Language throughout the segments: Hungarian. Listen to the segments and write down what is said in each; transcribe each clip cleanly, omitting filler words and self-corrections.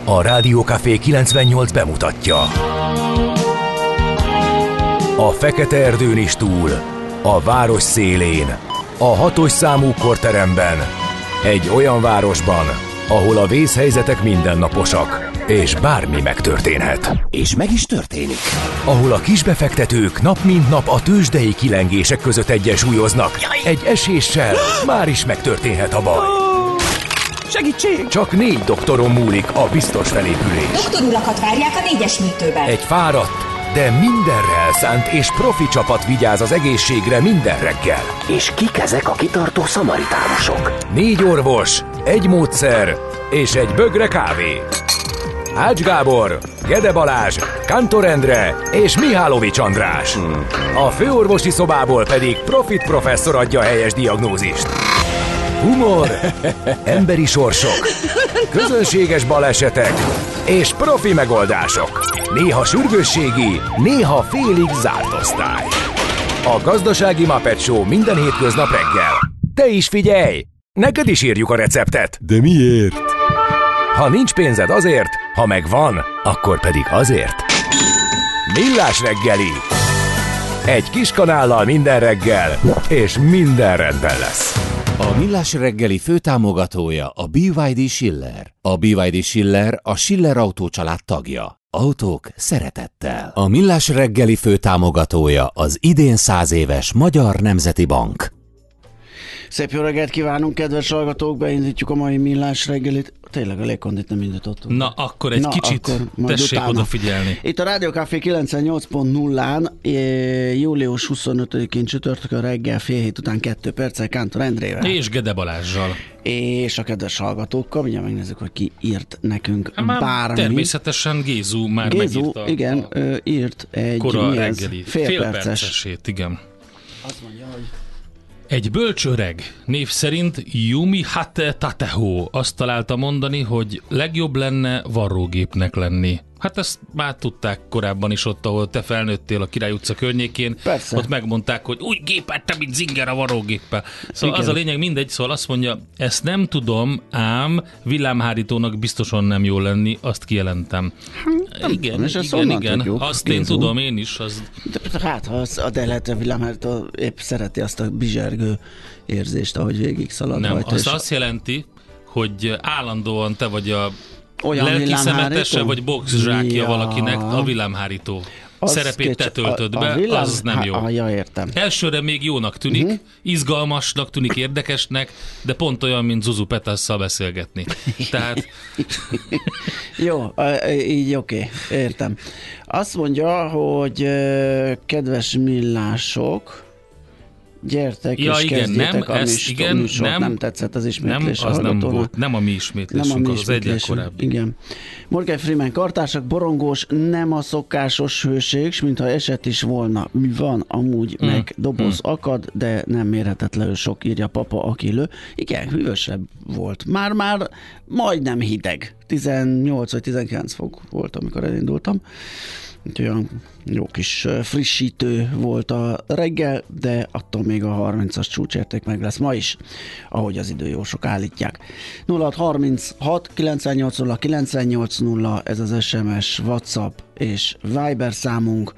A Rádió Café 98 bemutatja. A fekete erdőn is túl, a város szélén, a 6-os számú korteremben, egy olyan városban, ahol a vészhelyzetek mindennaposak, és bármi megtörténhet. És meg is történik. Ahol a kisbefektetők nap mint nap a tőzsdei kilengések között egyensúlyoznak. Egy eséssel már is megtörténhet a baj. Segítség! Csak 4 doktoron múlik a biztos felépülés. Doktorulakat várják a 4-es műtőben. Egy fáradt, de mindenre elszánt és profi csapat vigyáz az egészségre minden reggel. És kik ezek a kitartó szamaritánusok? 4 orvos, egy módszer és egy bögre kávé. Ács Gábor, Gede Balázs, Kántor Endre és Mihálovics András. A főorvosi szobából pedig Profit professzor adja a helyes diagnózist. Humor, emberi sorsok, közönséges balesetek és profi megoldások. Néha sürgősségi, néha félig zárt osztály. A Gazdasági Muppet Show minden hétköznap reggel. Te is figyelj! Neked is írjuk a receptet. De miért? Ha nincs pénzed azért, ha megvan, akkor pedig azért. Millás reggeli. Egy kis kanállal minden reggel, és minden rendben lesz. A Millás reggeli főtámogatója a BYD Schiller. A BYD Schiller a Schiller Autó család tagja. Autók szeretettel. A Millás reggeli főtámogatója az idén 100 éves Magyar Nemzeti Bank. Szép jó reggelt kívánunk, kedves hallgatók! Beindítjuk a mai Millás reggelit. Tényleg a légkondit nem indítottunk. Na, akkor egy kicsit tessék utána odafigyelni. Itt a Rádió Café 98.0-án július 25-én csütörtökön reggel fél hét után 2 perccel Kántor Endrével. És Gede Balázssal. És a kedves hallgatókkal. Mindjárt megnézzük, hogy ki írt nekünk bármi. Természetesen Gézu már megírta. Igen, írt egy kora reggeli. félpercesét, igen. Azt mondja, hogy egy bölcs öreg név szerint Yumi Hate Tateho azt találta mondani, hogy legjobb lenne varrógépnek lenni. Hát ezt már tudták korábban is ott, ahol te felnőttél a Király utca környékén. Persze. Ott megmondták, hogy úgy gépeltem, mint Zinger a varrógéppel. Szóval Igen. az a lényeg, mindegy, szóval azt mondja, ezt nem tudom, ám villámhárítónak biztosan nem jó lenni, azt kijelentem. Igen. Azt én tudom, én is. De hát, ha a Delete villámhárító épp szereti azt a bizsergő érzést, ahogy végig szalad Nem, rajta. azt jelenti, hogy állandóan te vagy a olyan lelki szemetese, vagy boxzsákja valakinek a villámhárító szerepét te töltöd be, az nem jó. Ja, értem. Elsőre még jónak tűnik, izgalmasnak tűnik, érdekesnek, de pont olyan, mint Zuzu Petasszal beszélgetni. Tehát... Jó, így oké, értem. Azt mondja, hogy kedves millások, gyertek és kezdjétek a műsort. Nem tetszett az ismétlés. Nem, az nem volt. Nem a mi ismétlésünk, az egyre korábbi. Igen. Morgan Freeman kartársak, borongós, nem a szokásos hőség, s mintha eset is volna. Mi van amúgy, meg doboz akad, de nem mérhetetlenül sok, írja papa, aki lő. Igen, hűvösebb volt. Már majdnem hideg. 18 vagy 19 fok volt, amikor elindultam. Olyan jó kis frissítő volt a reggel, de attól még a 30-as csúcsérték meg lesz ma is, ahogy az időjósok állítják. 0636 980 980, ez az SMS, WhatsApp és Viber számunk.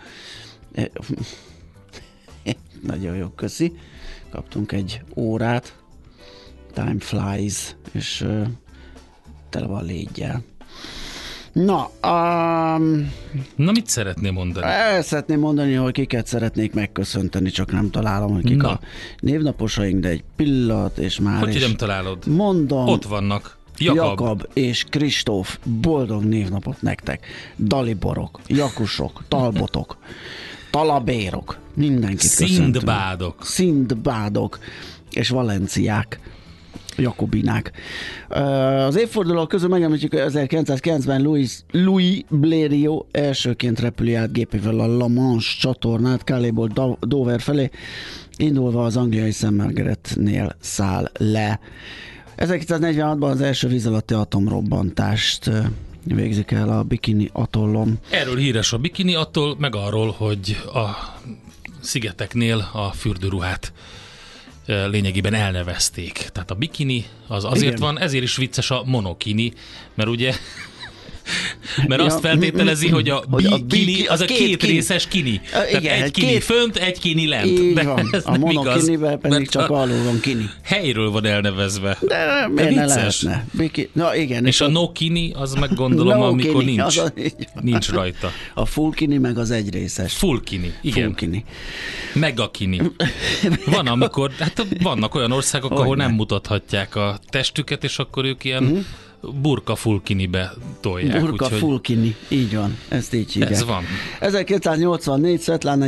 Nagyon jó, köszi. Kaptunk egy órát. Time flies, és tele van légyel. Na, mit szeretném mondani? Szeretném mondani, hogy kiket szeretnék megköszönteni, csak nem találom, hogy kik a névnaposaink, de egy pillanat, és már hogy is nem találod? Mondom. Ott vannak. Jakab és Kristóf, boldog névnapot nektek. Daliborok, Jakusok, Talbotok, Talabérok, mindenkit köszöntünk. Szindbádok és Valenciák. Jakobinák. Az évfordulók közül megemlítjük, hogy 1990-ben Louis Blériot elsőként repüli át gépével a La Manche csatornát Calais-ból Dover felé, indulva az angliai St. Margaretnél száll le. 1946-ban az első víz alatti atomrobbantást végzik el a Bikini atollon. Erről híres a Bikini atoll, meg arról, hogy a szigeteknél a fürdőruhát lényegében elnevezték. Tehát a bikini az azért van, ezért is vicces a monokini, mert ugye Mert azt feltételezi, hogy a bikini az a két részes kini. Igen, egy kini fönt, egy kini lent. Így de van. ez A nem monokinivel pedig mert csak alul van kini. helyről van elnevezve. De miért ne vicces. lehetne? Na igen. És a no kini, az meg gondolom, amikor kini, nincs. Nincs rajta. A full kini meg az egyrészes. Full kini, igen. Full kini. Mega kini. Van, amikor, hát vannak olyan országok, ahol nem mutathatják a testüket, és akkor ők ilyen burka full kinibe tolják. Burka úgyhogy full kini, így van, ezt így hívják. ez van. 1984 Svetlana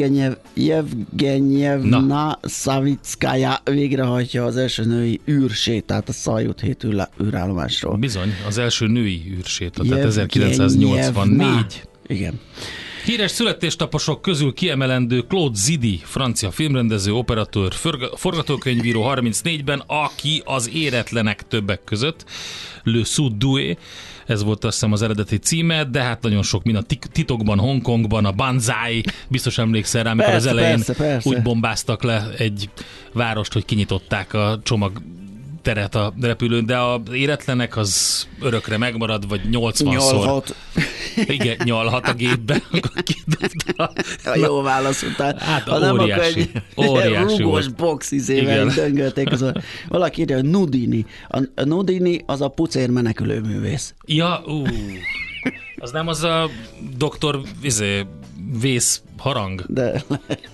Yevgenyevna Savitskaya végrehajtja az első női űrsétát a Szajut 7 űrállomásról. Bizony, az első női űrsétát, tehát 1984. Igen. Híres születésnaposok közül kiemelendő Claude Zidi, francia filmrendező, operatőr, forgatókönyvíró 34-ben, aki az Éretlenek többek között, Le Sous-Doué, ez volt azt hiszem az eredeti címe, de hát nagyon sok minden. Titokban, Hongkongban, a Banzai, biztos emlékszel rá, amikor az elején úgy bombáztak le egy várost, hogy kinyitották a csomag teret a repülőn, de az Éretlenek az örökre megmarad, vagy 80-szor. Nyalhat. Igen, nyalhat a gépbe. A jó válasz után. Hát óriási. Óriási rugós box izével döngölték. Valaki írja, hogy Nudini. A Nudini az a pucér menekülőművész. Ja, az nem az a doktor vész harang? De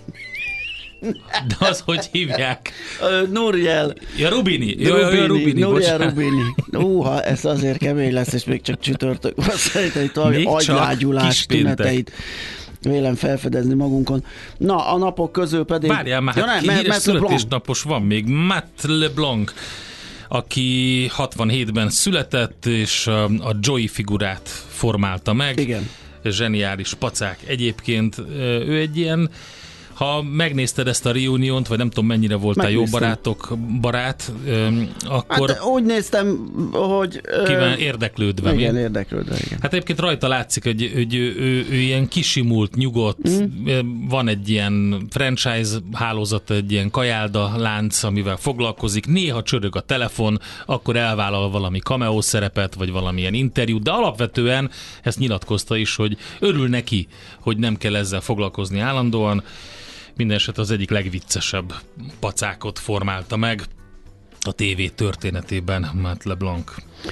az hogy hívják? Nuriel. Ja, Rubini. Rubini. Nuriel Rubini. Ez azért kemény lesz, és még csak csütörtök. Szerintem itt valami agylágyulás tüneteit vélem felfedezni magunkon. Na, a napok közül pedig... Várjál már, híres születésnapos van még. Matt LeBlanc, aki 67-ben született, és a Joey figurát formálta meg. Igen. Zseniális pacák. Egyébként ő egy ilyen, ha megnézted ezt a reuniont, vagy nem tudom mennyire voltál jó barát, akkor... Hát úgy néztem, hogy... érdeklődve. Igen, érdeklődve, igen. Hát egyébként rajta látszik, hogy ő ilyen kisimult, nyugodt, van egy ilyen franchise hálózat, egy ilyen kajálda lánc, amivel foglalkozik, néha csörög a telefon, akkor elvállal valami cameo szerepet, vagy valamilyen interjút, de alapvetően ezt nyilatkozta is, hogy örül neki, hogy nem kell ezzel foglalkozni állandóan. Mindenesetre az egyik legviccesebb pacákot formálta meg a tévé történetében Matt LeBlanc.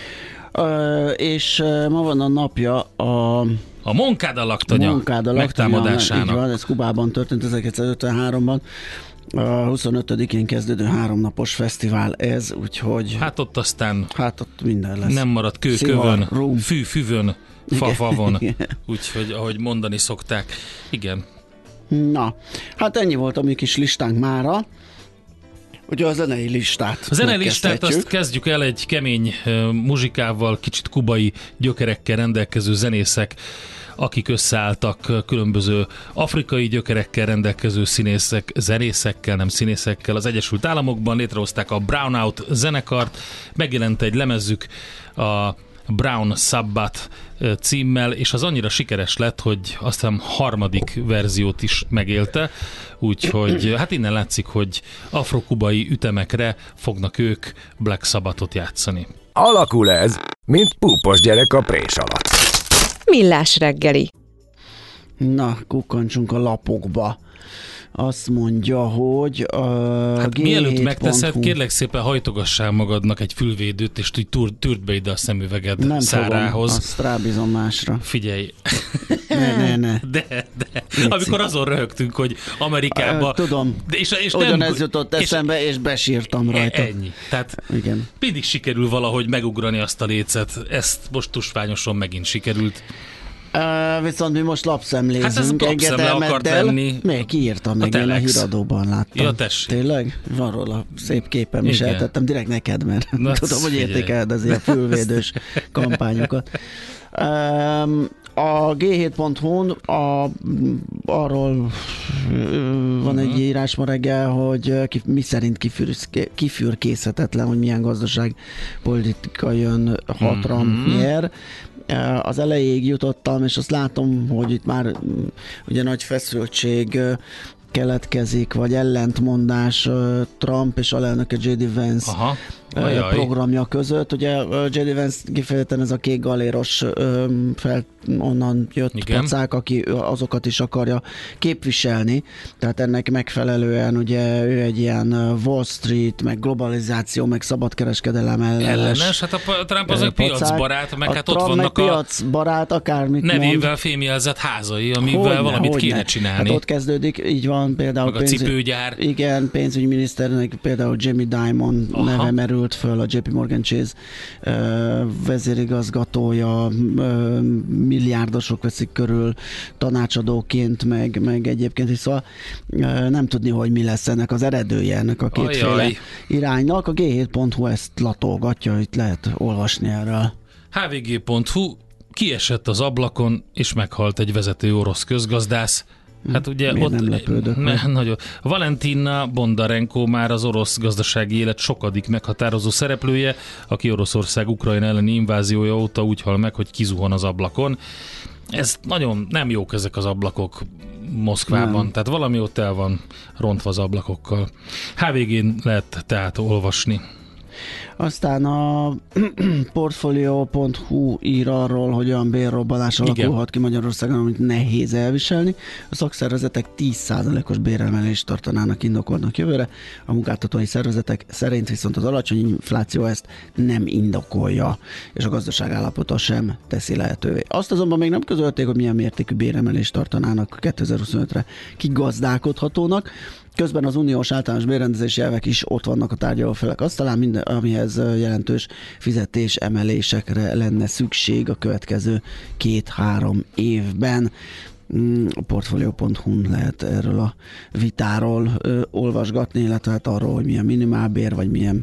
És ma van a napja a Moncada laktanya megtámadásának. Így van, ez Kubában történt 1953-ban. A 25-én kezdődő 3 napos fesztivál ez, úgyhogy... Hát ott aztán... Hát ott minden lesz. Nem maradt kőkövön, füvön, fafavon. Úgyhogy, ahogy mondani szokták. Igen. Na, hát ennyi volt a mi kis listánk mára. Ugye a zenei listát. A zenei listát azt kezdjük el egy kemény muzsikával, kicsit kubai gyökerekkel rendelkező zenészek, akik összeálltak különböző afrikai gyökerekkel rendelkező zenészekkel, nem színészekkel. Az Egyesült Államokban létrehozták a Brownout zenekart, megjelent egy lemezük, a Brown Sabbath címmel, és az annyira sikeres lett, hogy azt hiszem 3. verziót is megélte, úgyhogy hát innen látszik, hogy afro-kubai ütemekre fognak ők Black Sabbathot játszani. Alakul ez, mint púpos gyerek a prés alatt. Millás reggeli. Na, kukkantsunk a lapokba. Azt mondja, hogy hát mielőtt megteszed, kérlek szépen hajtogassál magadnak egy fülvédőt, és tűrd be ide a szemüveged nem szárához. Fogom, azt rábízom másra. Figyelj. Ne. De. Amikor azon röhögtünk, hogy Amerikában... Tudom. És ugyanez jutott eszembe, és besírtam rajta. Ennyi. Tehát igen. Mindig sikerül valahogy megugrani azt a lécet. Ezt most tusványosan megint sikerült. Viszont mi most lapszemlézünk. Hát ez lapszemle akart lenni. Még kiírtam meg, én a híradóban láttam. Ja, tessék. Tényleg? Van róla szép képem is, eltettem direkt neked, mert tudom, hogy értékeled az ilyen fülvédős kampányokat. A G7.hu-n arról van egy írás ma reggel, hogy mi szerint kifürkészhetetlen, hogy milyen gazdaságpolitika jön, hatalom nyer. Az elejéig jutottam, és azt látom, hogy itt már ugye nagy feszültség keletkezik, vagy ellentmondás Trump és alelnöke J.D. Vance programja között. Ugye J.D. Vance kifejezetten ez a kék galéros onnan jött pacák, aki azokat is akarja képviselni. Tehát ennek megfelelően ugye ő egy ilyen Wall Street, meg globalizáció, meg szabadkereskedelem ellenes. Hát a Trump az egy piacbarát, meg hát ott vannak piacbarát, akármit nevével fémjelzett házai, amivel valamit kéne csinálni. Hát ott kezdődik, így van például a cipőgyár. Igen, pénzügyminiszternek például Jamie Dimon neve merült föl, a JP Morgan Chase vezérigazgatója, milliárdosok veszik körül tanácsadóként, meg egyébként is, szóval nem tudni, hogy mi lesz ennek az eredője, ennek a kétféle iránynak. A G7.hu ezt latolgatja, itt lehet olvasni erről. hvg.hu kiesett az ablakon, és meghalt egy vezető orosz közgazdász. Hát ugye miért ott nem lepődök? Nagyon. Valentina Bondarenko már az orosz gazdasági élet sokadik meghatározó szereplője, aki Oroszország Ukrajna elleni inváziója óta úgy hal meg, hogy kizuhan az ablakon. Ez nagyon nem jók ezek az ablakok Moszkvában, nem. Tehát valami ott el van rontva az ablakokkal. HVG-n lehet tehát olvasni. Aztán a Portfolio.hu ír arról, hogy olyan bérrobbanás alakulhat ki Magyarországon, amit nehéz elviselni. A szakszervezetek 10%-os béremelést tartanának indokoltnak jövőre. A munkáltatói szervezetek szerint viszont az alacsony infláció ezt nem indokolja, és a gazdaság állapota sem teszi lehetővé. Azt azonban még nem közölték, hogy milyen mértékű béremelést tartanának 2025-re kigazdálkodhatónak. Közben az uniós általános bérrendezési elvek is ott vannak a tárgyalófelek asztalán, amihez jelentős fizetés emelésekre lenne szükség a következő 2-3 évben. A Portfolio.hu-n lehet erről a vitáról olvasgatni, illetve hát arról, hogy milyen minimálbér, vagy milyen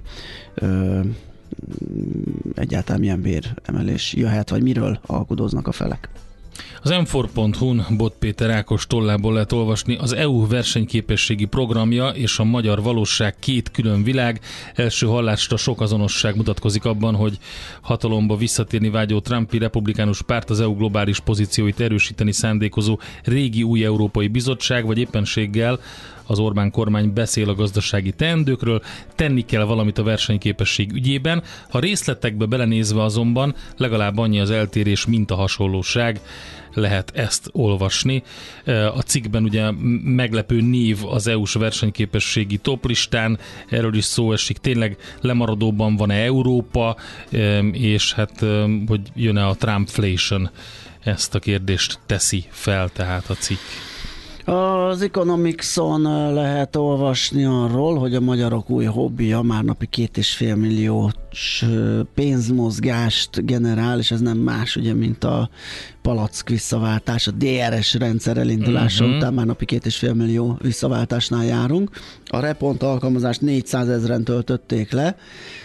egyáltalán milyen béremelés jöhet, vagy miről alkudoznak a felek. Az M4.hu-n Bot Péter Ákos tollából lehet olvasni: az EU versenyképességi programja és a magyar valóság két külön világ. Első hallásra sok azonosság mutatkozik abban, hogy hatalomba visszatérni vágyó Trumpi republikánus párt az EU globális pozícióit erősíteni szándékozó régi új Európai Bizottság, vagy éppenséggel az Orbán kormány beszél a gazdasági teendőkről, tenni kell valamit a versenyképesség ügyében. Ha részletekbe belenézve azonban legalább annyi az eltérés, mint a hasonlóság, lehet ezt olvasni. A cikkben ugye meglepő név az EU-s versenyképességi toplistán, erről is szó esik, tényleg lemaradóban van-e Európa, és hát hogy jön-e a Trumpflation, ezt a kérdést teszi fel tehát a cikk. Az Economics-on lehet olvasni arról, hogy a magyarok új hobbija már napi 2,5 milliós pénzmozgást generál, és ez nem más, ugye, mint a palack visszaváltás, a DRS rendszer elindulása után már napi 2,5 millió visszaváltásnál járunk. A Repont alkalmazást 400 000-en töltötték le.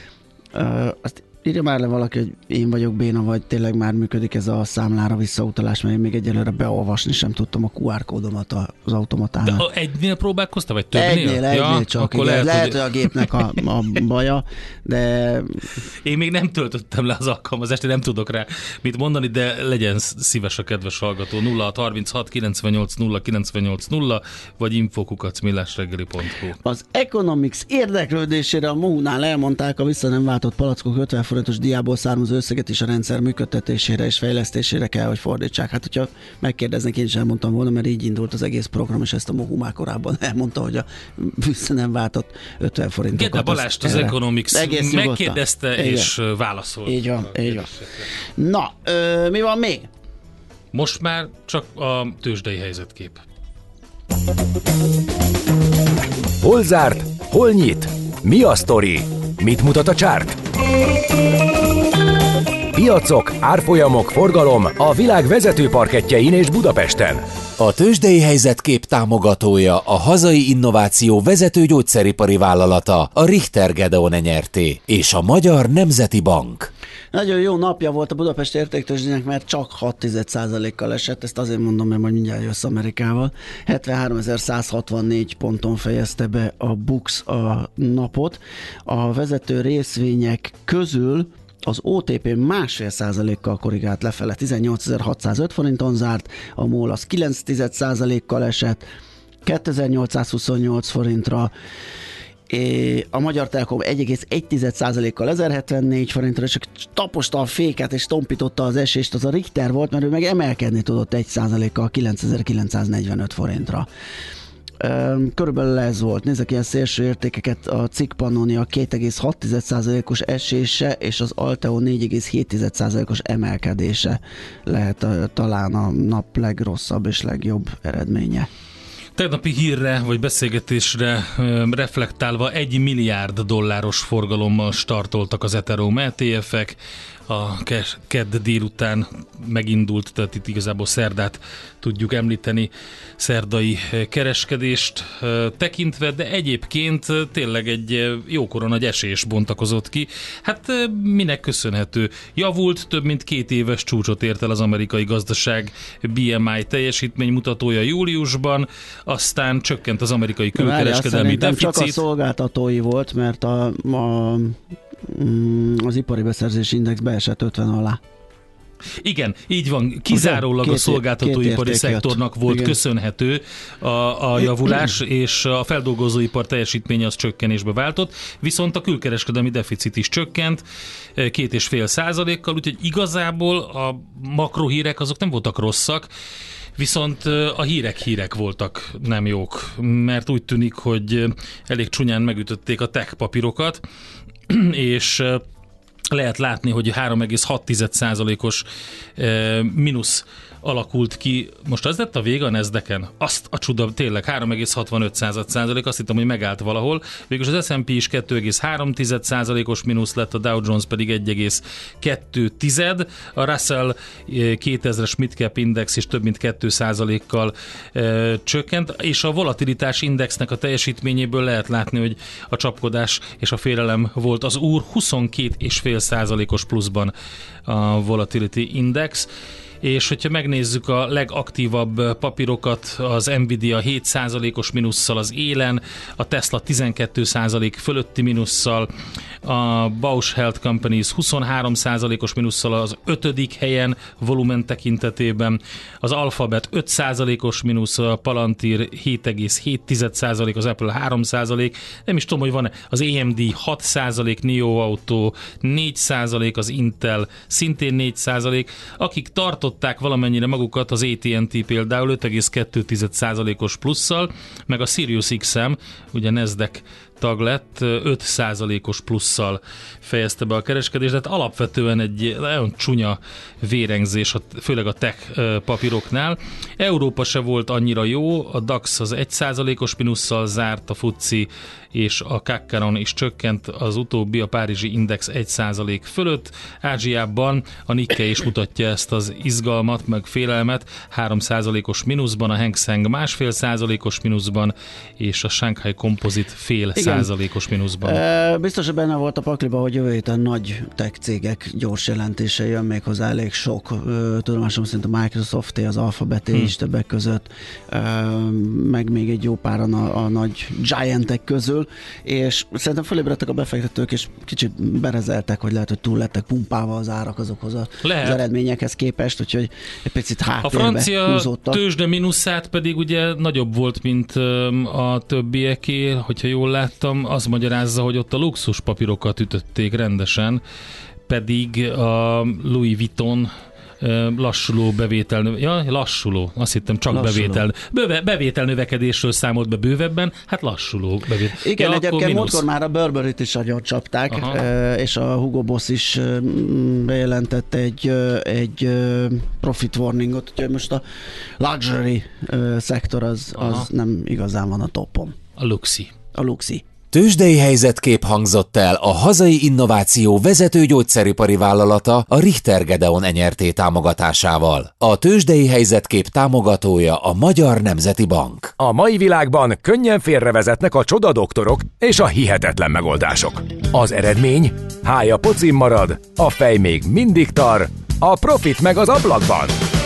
Azt írja már le valaki, hogy én vagyok béna, vagy tényleg már működik ez a számlára visszautalás, mert én még egyelőre beolvasni sem tudtam a QR kódomat az automatánál. De egynél próbálkoztál, vagy többnél? Egynél csak. Lehet, hogy a gépnek a baja, de... Én még nem töltöttem le az alkalmazást, én nem tudok rá mit mondani, de legyen szíves a kedves hallgató. 0636 98 0 98 0 vagy info@millásreggeli.hu. Az Economics érdeklődésére a Mohunál elmondták, a vissza nem váltott palackok 50 forintos díjából származó összeget is a rendszer működtetésére és fejlesztésére kell, hogy fordítsák. Hát, hogyha megkérdeznek, én is elmondtam volna, mert így indult az egész program, és ezt a Mohu már korábban elmondta, hogy a vissza nem váltott 50 forintokat. Gede Balást az Economics megkérdezte és válaszolt. Így van, így van. Na, mi van még? Most már csak a tőzsdei helyzetkép. Hol zárt? Hol nyit? Mi a sztori? Mit mutat a csárt? Piacok, árfolyamok, forgalom a világ vezető parkettjein és Budapesten. A tőzsdei helyzetkép támogatója a hazai innováció vezető gyógyszeripari vállalata, a Richter Gedeon Nyrt. és a Magyar Nemzeti Bank. Nagyon jó napja volt a Budapest értéktőzsdének, mert csak 6,1%-kal esett, ezt azért mondom, mert majd mindjárt jössz Amerikával. 73.164 ponton fejezte be a BUX a napot. A vezető részvények közül az OTP 1,5%-kal korrigált lefele, 18.605 forinton zárt, a MOL az 9,1%-kal esett, 2.828 forintra, A Magyar Telekom 1,1%-kal 1074 forintra, és taposta a féket és tompította az esést, az a Richter volt, mert ő meg emelkedni tudott 1%-kal 9945 forintra. Körülbelül ez volt. Nézzek ilyen szélső értékeket, a Cikk Pannonia 2,6%-os esése, és az Alteo 4,7%-os emelkedése lehet talán a nap legrosszabb és legjobb eredménye. Tegnapi hírre vagy beszélgetésre reflektálva $1 milliárd forgalommal startoltak az Ethereum ETF-ek. A kedd délután megindult, tehát itt igazából szerdát tudjuk említeni, szerdai kereskedést tekintve, de egyébként tényleg egy jókora nagy esés bontakozott ki. Hát minek köszönhető? Javult, több mint 2 éves csúcsot ért el az amerikai gazdaság BMI teljesítménymutatója júliusban, aztán csökkent az amerikai külkereskedelmi deficit. Csak a szolgáltatói volt, mert az ipari beszerzési index beesett 50 alá. Igen, így van. Kizárólag a szolgáltatóipari szektornak volt köszönhető a javulás, és a feldolgozóipar teljesítménye az csökkenésbe váltott, viszont a külkereskedelmi deficit is csökkent 2,5%-kal, úgyhogy igazából a makrohírek azok nem voltak rosszak, viszont a hírek voltak nem jók, mert úgy tűnik, hogy elég csúnyán megütötték a tech papírokat, és lehet látni, hogy 3,6%-os mínusz alakult ki. Most az lett a vége a Nasdaqen? Azt a csuda, tényleg 3,65%, azt hittem, hogy megállt valahol. Végülis az S&P is 2,3%-os mínusz lett, a Dow Jones pedig 1,2%. A Russell 2000-es Midcap Index is több mint 2%-kal csökkent, és a volatilitás indexnek a teljesítményéből lehet látni, hogy a csapkodás és a félelem volt az úr, 22,5%-os pluszban a Volatility Index. És hogyha megnézzük a legaktívabb papírokat, az Nvidia 7%-os mínusszal az élen, a Tesla 12% fölötti mínusszal, a Bausch Health Companies 23%-os mínusszal az 5. helyen volumen tekintetében, az Alphabet 5%-os mínusz, a Palantir 7,7%, az Apple 3%, nem is tudom, hogy van-e, az AMD 6%, NIO Auto 4%, az Intel szintén 4%, akik tartották valamennyire magukat, az AT&T például 5,2%-os plusszal, meg a Sirius XM, ugye Nasdaq tag lett, 5%-os plusszal fejezte be a kereskedést, tehát alapvetően egy nagyon csúnya vérengzés, főleg a tech papíroknál. Európa se volt annyira jó, a DAX az 1%-os mínusszal zárt, a FTSE és a CAC is csökkent, az utóbbi, a párizsi index 1% fölött. Ázsiában a Nikkei is mutatja ezt az izgalmat, meg félelmet, 3%-os mínuszban, a Hang Seng 1,5%-os mínuszban, és a Shanghai Composite fél százalékos mínuszban. Biztos, hogy benne volt a pakliba, hogy jövő héten nagy tech cégek gyors jelentése jön, még hozzá elég sok. Tudomásom szerint a Microsoft, az Alphabet is többek között, meg még egy jó páran a nagy giantek közül, és szerintem fölébredtek a befektetők, és kicsit berezeltek, hogy lehet, hogy túl lettek pumpálva az árak azokhoz az eredményekhez képest, úgyhogy egy picit háttérbe húzódtak. A francia tőzsde mínuszát pedig ugye nagyobb volt, mint a többieké, hogyha jól láttam, az magyarázza, hogy ott a luxus papírokat ütötték rendesen, pedig a Louis Vuitton lassuló lassuló, azt hittem csak lassuló. Bevétel növekedésről számolt be bővebben, hát lassuló bevétel. Igen, egyébként múltkor már a Burberryt is nagyon csapták, és a Hugo Boss is bejelentett egy profit warningot, úgyhogy most a luxury szektor az nem igazán van a topon. A luxi. Tőzsdei helyzetkép hangzott el a hazai innováció vezető gyógyszeripari vállalata, a Richter Gedeon Enyerté támogatásával. A tőzsdei helyzetkép támogatója a Magyar Nemzeti Bank. A mai világban könnyen félrevezetnek a csodadoktorok és a hihetetlen megoldások. Az eredmény? Hája pocim marad, a fej még mindig tar, a profit meg az ablakban.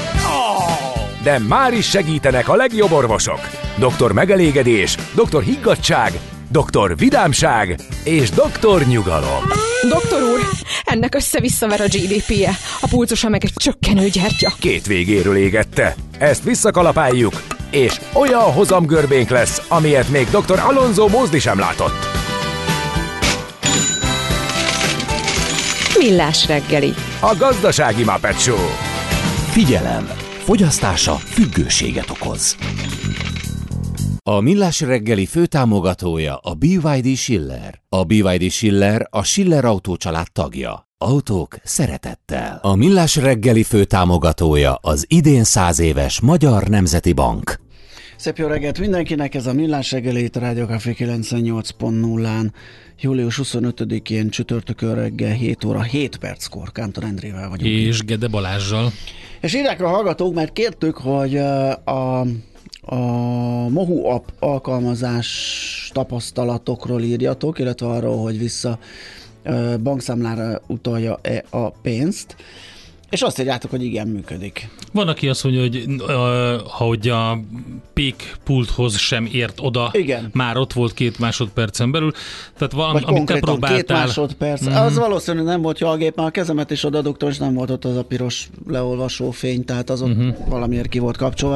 De már is segítenek a legjobb orvosok. Doktor megelégedés, doktor higgadtság, doktor vidámság és doktor nyugalom. Doktor úr, ennek össze-visszaver a GDP-je, a pulzusa meg egy csökkenő gyertya. Két végéről égette. Ezt visszakalapáljuk, és olyan hozamgörbénk lesz, amilyet még doktor Alonso Mózdi sem látott. Millás reggeli. A gazdasági Muppet Show. Figyelem! Fogyasztása függőséget okoz. A Millás reggeli főtámogatója a BYD Schiller. A BYD Schiller a Schiller Autó család tagja. Autók szeretettel. A Millás reggeli főtámogatója az idén 100 éves Magyar Nemzeti Bank. Szép jó reggelt mindenkinek, ez a Millás reggeli, itt a Rádió Café 98.0-án, július 25-én csütörtökön reggel 7 óra 7 perckor Kántor Endrével vagyunk. És Gede Balázssal. És írják a hallgatók, mert kértük, hogy a Mohu app alkalmazás tapasztalatokról írjatok, illetve arról, hogy vissza bankszámlára utalja-e a pénzt. És azt írjátok, hogy igen, működik. Van, aki azt mondja, hogy a pék pulthoz sem ért oda, igen. Már ott volt 2 másodpercen belül. Tehát van, vagy amit te próbáltál. 2 másodperc. Az valószínűleg nem volt jó a gép, már a kezemet is odadugtam, és nem volt ott az a piros leolvasó fény, tehát az ott valamiért ki volt kapcsolva.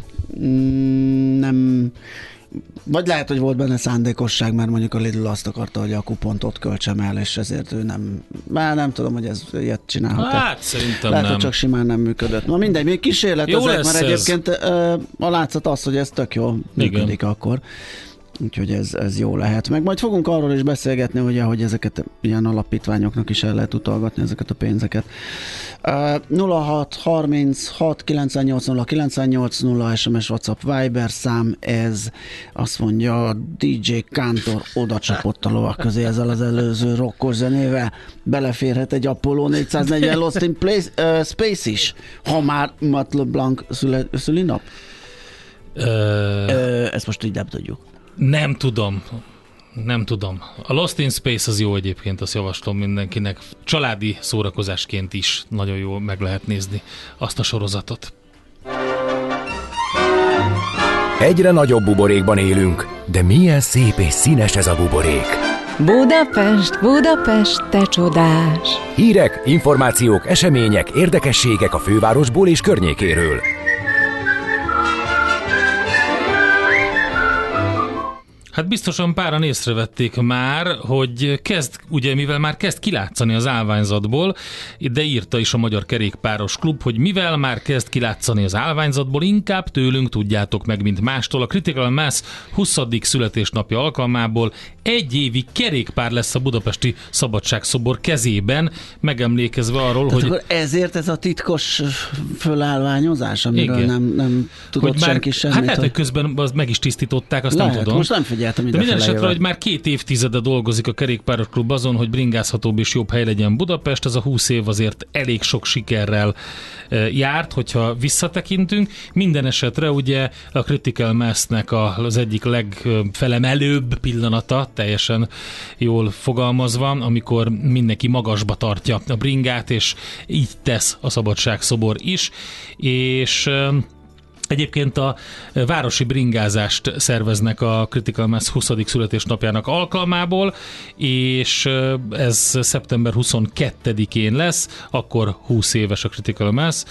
Nem... Vagy lehet, hogy volt benne szándékosság, mert mondjuk a Lidl azt akarta, hogy a kupont ott költsem el, és ezért ő nem tudom, hogy ez ilyet csinálhat. Hát szerintem lehet, nem. Hogy csak simán nem működött. Na mindegy, még kísérletezek, mert egyébként a látszat az, hogy ez tök jól működik. Igen. Akkor. Úgyhogy ez jó lehet. Meg majd fogunk arról is beszélgetni, ugye, hogy ezeket ilyen alapítványoknak is el lehet utalgatni ezeket a pénzeket. 0636 980 980 SMS, WhatsApp, Viber szám, ez azt mondja, DJ Kántor oda csapott a lovak közé ezzel az előző rockos zenével. Beleférhet egy Apollo 440 Lost in Space is, ha már Matt LeBlanc szülinap? Ezt most így nem tudjuk. Nem tudom. A Lost in Space az jó egyébként, azt javaslom mindenkinek. Családi szórakozásként is nagyon jól meg lehet nézni azt a sorozatot. Egyre nagyobb buborékban élünk, de milyen szép és színes ez a buborék. Budapest, Budapest, te csodás! Hírek, információk, események, érdekességek a fővárosból és környékéről. Hát biztosan páran észrevették már, hogy mivel már kezd kilátszani az állványzatból, de írta is a Magyar Kerékpáros Klub, hogy mivel már kezd kilátszani az állványzatból, inkább tőlünk tudjátok meg, mint mástól. A Critical Mass 20. születésnapja alkalmából 1 évi kerékpár lesz a budapesti Szabadságszobor kezében, megemlékezve arról, tehát hogy... Akkor ezért ez a titkos fölállványozás, amiről nem tudott senki semmit. Hát lehet, hogy közben meg is tisztították, azt nem tudom. Most nem figyeltem de minden esetre, hogy már 2 évtizede dolgozik a Kerékpáros Klub azon, hogy bringázhatóbb és jobb hely legyen Budapest. Ez a 20 év azért elég sok sikerrel járt, hogyha visszatekintünk. Minden esetre ugye a Critical Mass-nek az egyik legfelemelőbb pillanata, teljesen jól fogalmazva, amikor mindenki magasba tartja a bringát, és így tesz a Szabadságszobor is, és egyébként a városi bringázást szerveznek a Critical Mass 20. születésnapjának alkalmából, és ez szeptember 22-én lesz, akkor 20 éves a Critical Mass,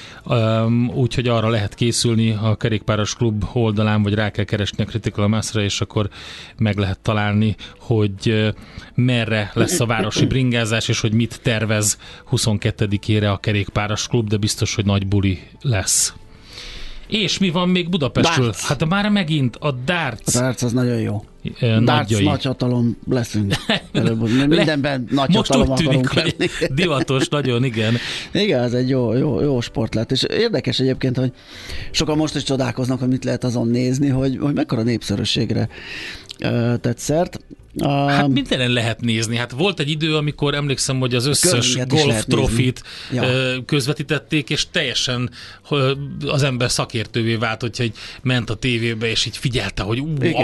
úgyhogy arra lehet készülni a Kerékpáros Klub oldalán, vagy rá kell keresni a Critical Mass-ra, és akkor meg lehet találni, hogy merre lesz a városi bringázás, és hogy mit tervez 22-ére a Kerékpáros Klub, de biztos, hogy nagy buli lesz. És mi van még Budapestről? Darts. Hát már megint a darts. A darts az nagyon jó. Darts nagyhatalom leszünk. Mindenben nagyhatalom akarunk lenni. Divatos, nagyon, igen. Igen, ez egy jó sport lett. És érdekes egyébként, hogy sokan most is csodálkoznak, hogy mit lehet azon nézni, hogy mekkora népszerűségre tett szert. Hát mindenen lehet nézni. Hát volt egy idő, amikor emlékszem, hogy az összes golf trofit közvetítették, és teljesen az ember szakértővé vált, hogyha ment a tévébe, és így figyelte, hogy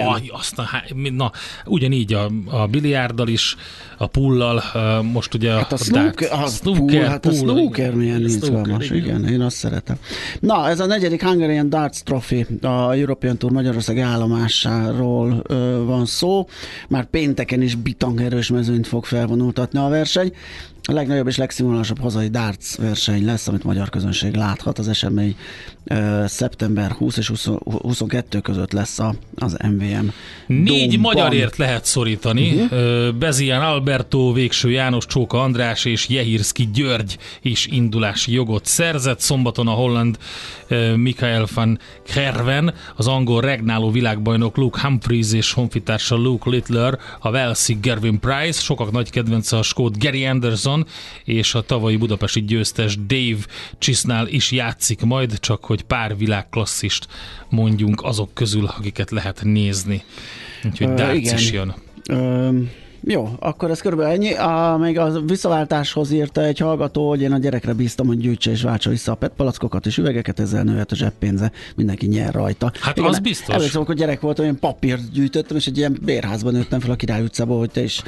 ugyanígy a biliárddal is, a pullal, most ugye hát a snooker milyen izgalmas, igen, én azt szeretem. Na, ez a 4. Hungarian Darts Trophy, a European Tour Magyarország állomásáról van szó. Már pénteken is bitangerős mezőnyt fog felvonultatni a verseny. A legnagyobb és legszínvonalasabb hazai darts verseny lesz, amit magyar közönség láthat. Az esemény szeptember 20 és 22 között lesz az MVM 4 Dome-ban. magyarért lehet szorítani. Bezián Alberto, Végső János, Csóka András és Jehirszki György is indulási jogot szerzett. Szombaton a holland Michael van Gerwen, az angol regnáló világbajnok Luke Humphries és honfitársa Luke Littler, a walesi Gervin Price, sokak nagy kedvence a skót Gary Anderson, és a tavalyi budapesti győztes Dave Chisnall is játszik majd, csak hogy pár világklasszist mondjunk azok közül, akiket lehet nézni. Úgyhogy darts is jön. Jó, akkor ez körülbelül ennyi. Még a visszaváltáshoz írta egy hallgató, hogy én a gyerekre bíztam, hogy gyűjtse és váltsa vissza a PET palackokat és üvegeket, ezzel nőhet a zseppénze, mindenki nyer rajta. Hát igen, az biztos. Először, amikor gyerek voltam, én papírt gyűjtöttem, és egy ilyen bérházban nőttem fel a Király utcából, hogy te is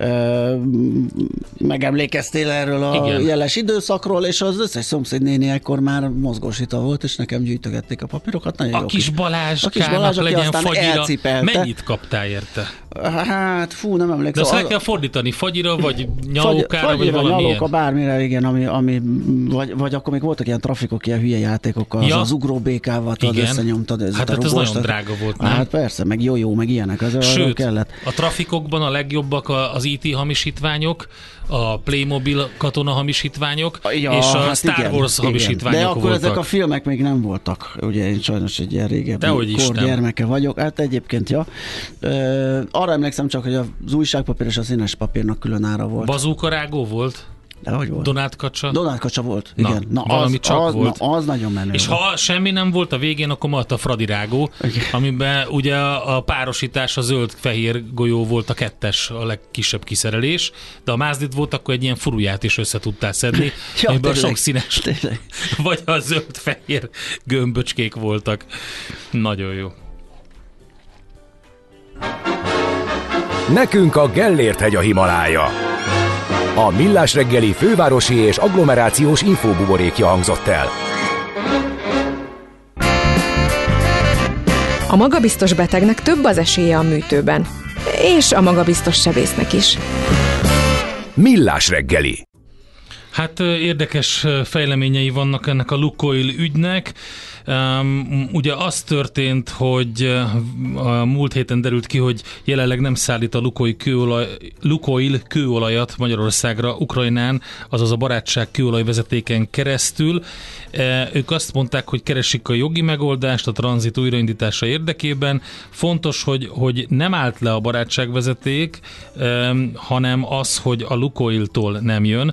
megemlékeztél erről a jeles időszakról, és az összes szomszédnéni ekkor már mozgósítva volt, és nekem gyűjtögették a papírokat. A kis Balázskának legyen fagyira. Mennyit kaptál érte? Hát, nem emlékszem. De azt kell fordítani, fagyira, vagy nyalókára, vagy valami nyalóka, bármire, igen, ami vagy akkor még voltak ilyen trafikok, ilyen hülye játékok, az ugróbékával összenyomtad. Hát ez nagyon drága volt, nem? Hát persze, meg jó, meg ilyenek. Sőt, kellett. A trafikokban a legjobbak az IT hamisítványok, a Playmobil katona hamisítványok, és a Star Wars hamisítványok voltak. De akkor ezek a filmek még nem voltak. Ugye én sajnos egy ilyen régebbi korgyermeke vagyok. Hát egyébként, arra emlékszem csak, hogy az újságpapír és a színes papírnak külön ára volt. Bazúkarágó volt? De hogy volt? Donát kacsa? Donát kacsa volt, igen. Valami csak volt. Az nagyon menő. És ha semmi nem volt a végén, akkor maradt a Fradi rágó, amiben ugye a párosítás, a zöld-fehér golyó volt a 2-es, a legkisebb kiszerelés, de a mázdit volt, akkor egy ilyen furuját is össze tudtál szedni, amiben sok színes, vagy a zöld-fehér gömböcskék voltak. Nagyon jó. Nekünk a Gellért-hegy a Himalája. A Millás reggeli fővárosi és agglomerációs infóbuborékja hangzott el. A magabiztos betegnek több az esélye a műtőben. És a magabiztos sebésznek is. Millás reggeli. Hát érdekes fejleményei vannak ennek a Lukoil ügynek. Ugye az történt, hogy a múlt héten derült ki, hogy jelenleg nem szállít a Lukoil kőolajat Magyarországra Ukrajnán, azaz a barátság kőolajvezetéken keresztül. Ők azt mondták, hogy keresik a jogi megoldást a tranzit újraindítása érdekében. Fontos, hogy nem állt le a barátságvezeték, hanem az, hogy a Lukoiltól nem jön.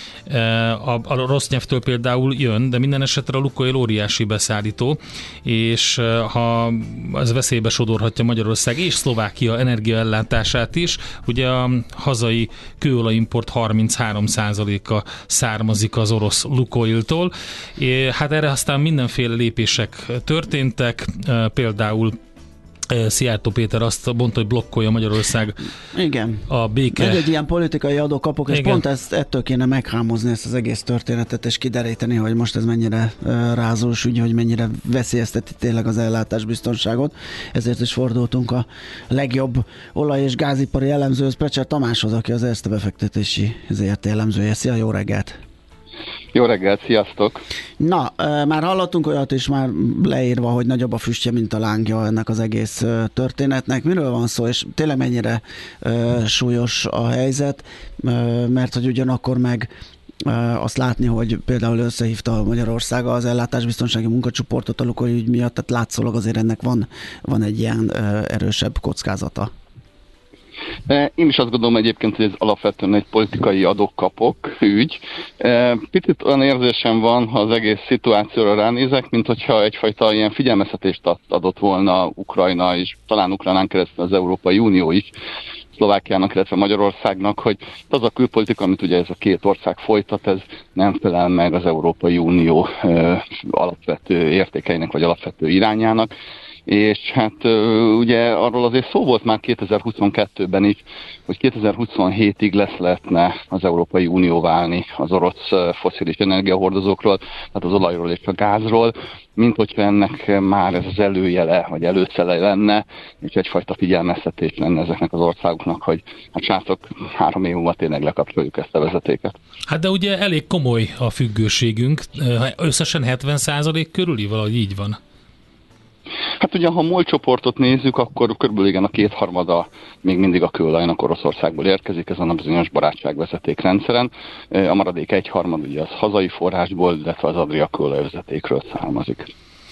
A Rosnyeftől például jön, de minden esetre a Lukoil óriási beszállító, és ha ez veszélybe sodorhatja Magyarország és Szlovákia energiaellátását is, ugye a hazai kőolajimport 33%-a származik az orosz Lukoiltól. Hát erre aztán mindenféle lépések történtek, például Szijjártó Péter azt mondta, hogy blokkolja Magyarország a béke. Egy ilyen politikai adókapok, és pont ettől kéne meghámozni ezt az egész történetet, és kideríteni, hogy most ez mennyire rázós ügy, hogy mennyire veszélyezteti tényleg az ellátásbiztonságot. Ezért is fordultunk a legjobb olaj- és gázipari elemzőhöz, Precser Tamáshoz, aki az Erste befektetési ZRT elemzője. Szia, jó reggelt! Jó reggelt, sziasztok! Na, már hallottunk olyat is már leírva, hogy nagyobb a füstje, mint a lángja ennek az egész történetnek. Miről van szó, és tényleg mennyire súlyos a helyzet, mert hogy ugyanakkor meg azt látni, hogy például összehívta Magyarország az ellátásbiztonsági munkacsoportot a Lukoil ügy miatt, tehát látszólag azért ennek van egy ilyen erősebb kockázata. Én is azt gondolom egyébként, hogy ez alapvetően egy politikai adok-kapok ügy. Picit olyan érzésem van, ha az egész szituációra ránézek, mint hogyha egyfajta ilyen figyelmeztetést adott volna Ukrajna, és talán Ukrajnán keresztül az Európai Unió is, Szlovákiának, illetve Magyarországnak, hogy az a külpolitika, amit ugye ez a két ország folytat, ez nem felel meg az Európai Unió alapvető értékeinek, vagy alapvető irányának, és hát ugye arról azért szó volt már 2022-ben is, hogy 2027-ig lehetne az Európai Unió válni az orosz fosszilis energiahordozókról, tehát az olajról és a gázról, mint hogyha ennek már ez az előjele, vagy előszele lenne, és egyfajta figyelmeztetés lenne ezeknek az országoknak, hogy hát srácok, 3 év múlva tényleg lekapcsoljuk ezt a vezetéket. Hát de ugye elég komoly a függőségünk, összesen 70% körüli, valahogy így van. Hát ugye, ha MOL csoportot nézzük, akkor körülbelül igen, a 2/3 még mindig a kőolajnak Oroszországból érkezik ezen a bizonyos barátságvezeték rendszeren. A maradék 1/3 ugye az hazai forrásból, illetve az Adria kőolajvezetékről származik.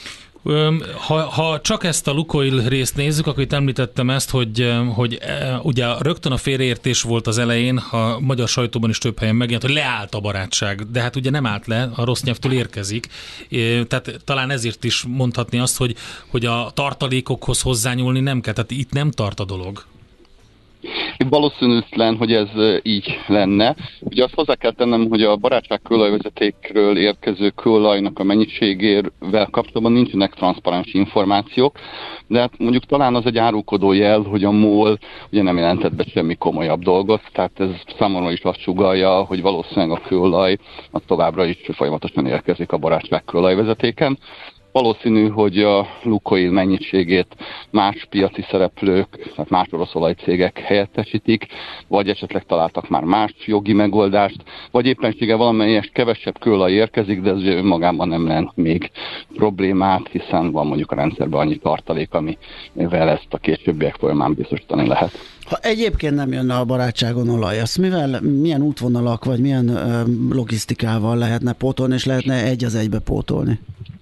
Ha csak ezt a Lukoil részt nézzük, akkor itt említettem ezt, hogy ugye rögtön a félreértés volt az elején, a magyar sajtóban is több helyen megjelent, hogy leállt a barátság, de hát ugye nem állt le, a Rosnyeftől érkezik, tehát talán ezért is mondhatni azt, hogy a tartalékokhoz hozzányúlni nem kell, tehát itt nem tart a dolog. Valószínűtlen, hogy ez így lenne. Ugye azt hozzá kell tennem, hogy a barátság kőolajvezetékről érkező kőolajnak a mennyiségével kapcsolatban nincsenek transzparens információk, de hát mondjuk talán az egy árulkodó jel, hogy a MOL ugye nem jelentett be semmi komolyabb dolgot, tehát ez számomra is azt sugallja, hogy valószínűleg a kőolaj az továbbra is folyamatosan érkezik a barátság kőolajvezetéken. Valószínű, hogy a Lukoil mennyiségét más piaci szereplők, tehát más orosz olajcégek helyettesítik, vagy esetleg találtak már más jogi megoldást, vagy éppenséggel valamelyes kevesebb kőolaj érkezik, de ez önmagában nem lenne még problémát, hiszen van mondjuk a rendszerben annyi tartalék, amivel ezt a későbbiek folyamán biztosítani lehet. Ha egyébként nem jönne a barátságon olaj, azt milyen útvonalak, vagy milyen logisztikával lehetne pótolni, és lehetne egy az egybe pótolni?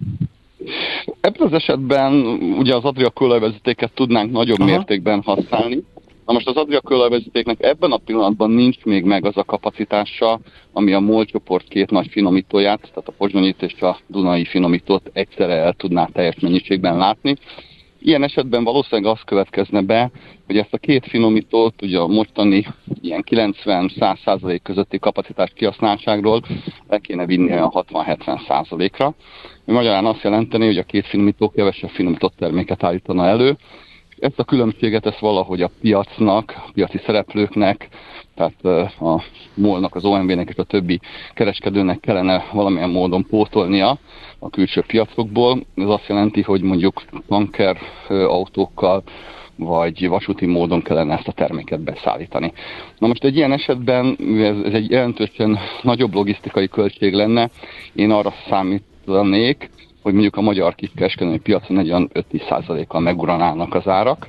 Ebben az esetben ugye az Adria kőolajvezetéket tudnánk nagyobb mértékben használni. Na most az Adria kőolajvezetéknek ebben a pillanatban nincs még meg az a kapacitása, ami a MOL csoport 2 nagy finomítóját, tehát a pozsonyit és a dunai finomítót egyszerre el tudná teljes mennyiségben látni. Ilyen esetben valószínűleg az következne be, hogy ezt a 2 finomítót ugye a mostani ilyen 90-100% közötti kapacitás kihasználtságról le kéne vinni olyan 60-70%-ra. Magyarán azt jelenteni, hogy a 2 finomító kevesebb finomított terméket állítana elő. Ezt a különbséget ezt valahogy a piacnak, a piaci szereplőknek, tehát a MOL-nak, az OMV-nek és a többi kereskedőnek kellene valamilyen módon pótolnia a külső piacokból. Ez azt jelenti, hogy mondjuk tanker autókkal vagy vasúti módon kellene ezt a terméket beszállítani. Na most egy ilyen esetben, ez egy jelentősen nagyobb logisztikai költség lenne, én arra számítanék, hogy mondjuk a magyar kiskereskedelmi piacon egy olyan 5-10%-kal meguranának az árak,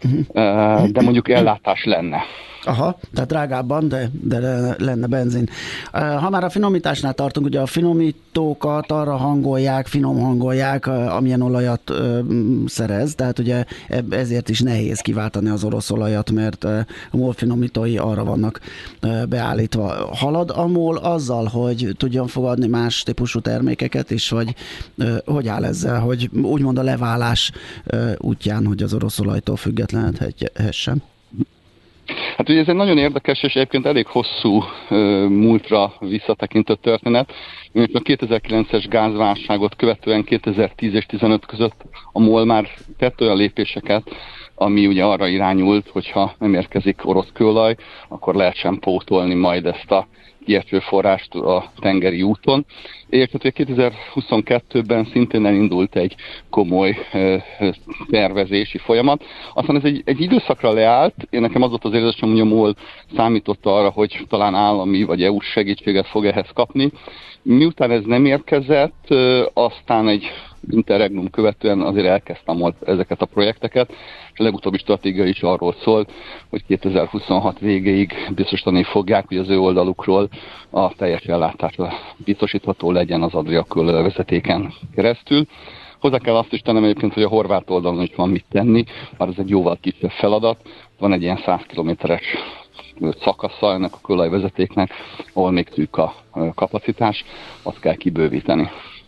de mondjuk ellátás lenne. Aha, tehát drágábban, de lenne benzin. Ha már a finomításnál tartunk, ugye a finomítókat arra finom hangolják, amilyen olajat szerez, tehát ugye ezért is nehéz kiváltani az orosz olajat, mert a MOL finomítói arra vannak beállítva. Halad a MOL azzal, hogy tudjon fogadni más típusú termékeket is, vagy hogy áll ezzel, hogy úgymond a leválás útján, hogy az orosz olajtól függetlenedhessen? Hát ugye ez egy nagyon érdekes és egyébként elég hosszú múltra visszatekintő történet. A 2009-es gázválságot követően 2010 és 2015 között a MOL már tett olyan lépéseket, ami ugye arra irányult, hogyha nem érkezik orosz kőolaj, akkor lehessen pótolni majd ezt a kieső forrást a tengeri úton. És hát 2022-ben szintén elindult egy komoly tervezési folyamat. Aztán ez egy időszakra leállt. Én nekem az volt az érzésem, hogy a MOL számított arra, hogy talán állami vagy EU-s segítséget fog ehhez kapni. Miután ez nem érkezett, aztán egy interregnum követően azért elkezdtem MOL ezeket a projekteket, és a legutóbbi stratégia is arról szól, hogy 2026 végéig biztosítani fogják, hogy az ő oldalukról a teljes ellátásra biztosítható legyen az Adria kőolajvezetéken keresztül. Hozzá kell azt is tennem egyébként, hogy a horvát oldalon is van mit tenni, mert ez egy jóval kisebb feladat. Van egy ilyen 100 kilométeres szakasza ennek a kőolajvezetéknek, ahol még szűk a kapacitás, azt kell kibővíteni.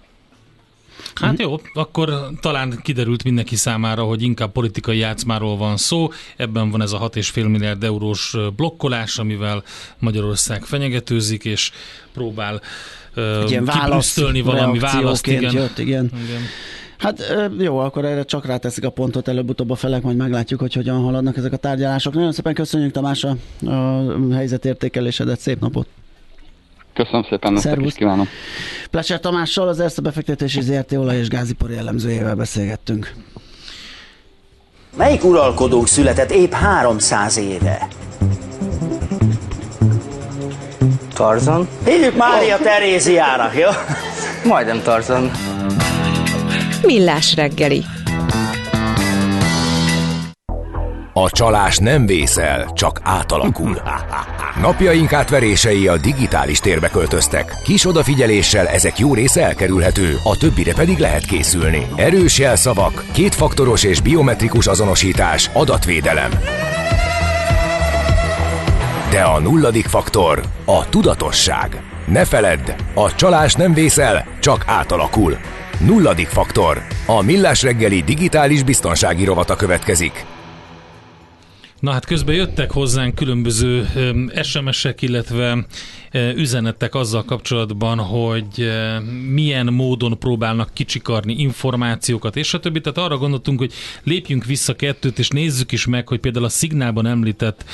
Hát jó, akkor talán kiderült mindenki számára, hogy inkább politikai játszmáról van szó. Ebben van ez a 6,5 milliárd eurós blokkolás, amivel Magyarország fenyegetőzik, és próbál kiprüsztölni valami választ. Igen. Hát jó, akkor erre csak ráteszik a pontot, előbb-utóbb a felek, majd meglátjuk, hogy hogyan haladnak ezek a tárgyalások. Nagyon szépen köszönjük, Tamás, a helyzetértékelésedet, szép napot! Köszönöm szépen, nektek is kívánom. Plecser Tamással, az Erste Befektetési ZRT olaj- és gázipari elemzőjével beszélgettünk. Melyik uralkodónk született épp 300 éve? Tarzan? Hívjuk Mária Teréziának, jó? Majdnem Tarzan. Millás reggeli. A csalás nem vészel, csak átalakul. Napjaink átverései a digitális térbe költöztek. Kis odafigyeléssel ezek jó része elkerülhető, a többire pedig lehet készülni. Erős jelszavak, kétfaktoros és biometrikus azonosítás, adatvédelem. De a nulladik faktor a tudatosság. Ne feledd, a csalás nem vészel, csak átalakul. Nulladik faktor. A Millás reggeli digitális biztonsági rovata következik. Na hát közben jöttek hozzánk különböző SMS-ek, illetve üzenetek azzal kapcsolatban, hogy milyen módon próbálnak kicsikarni információkat, és a többi. Tehát arra gondoltunk, hogy lépjünk vissza kettőt, és nézzük is meg, hogy például a Szignálban említett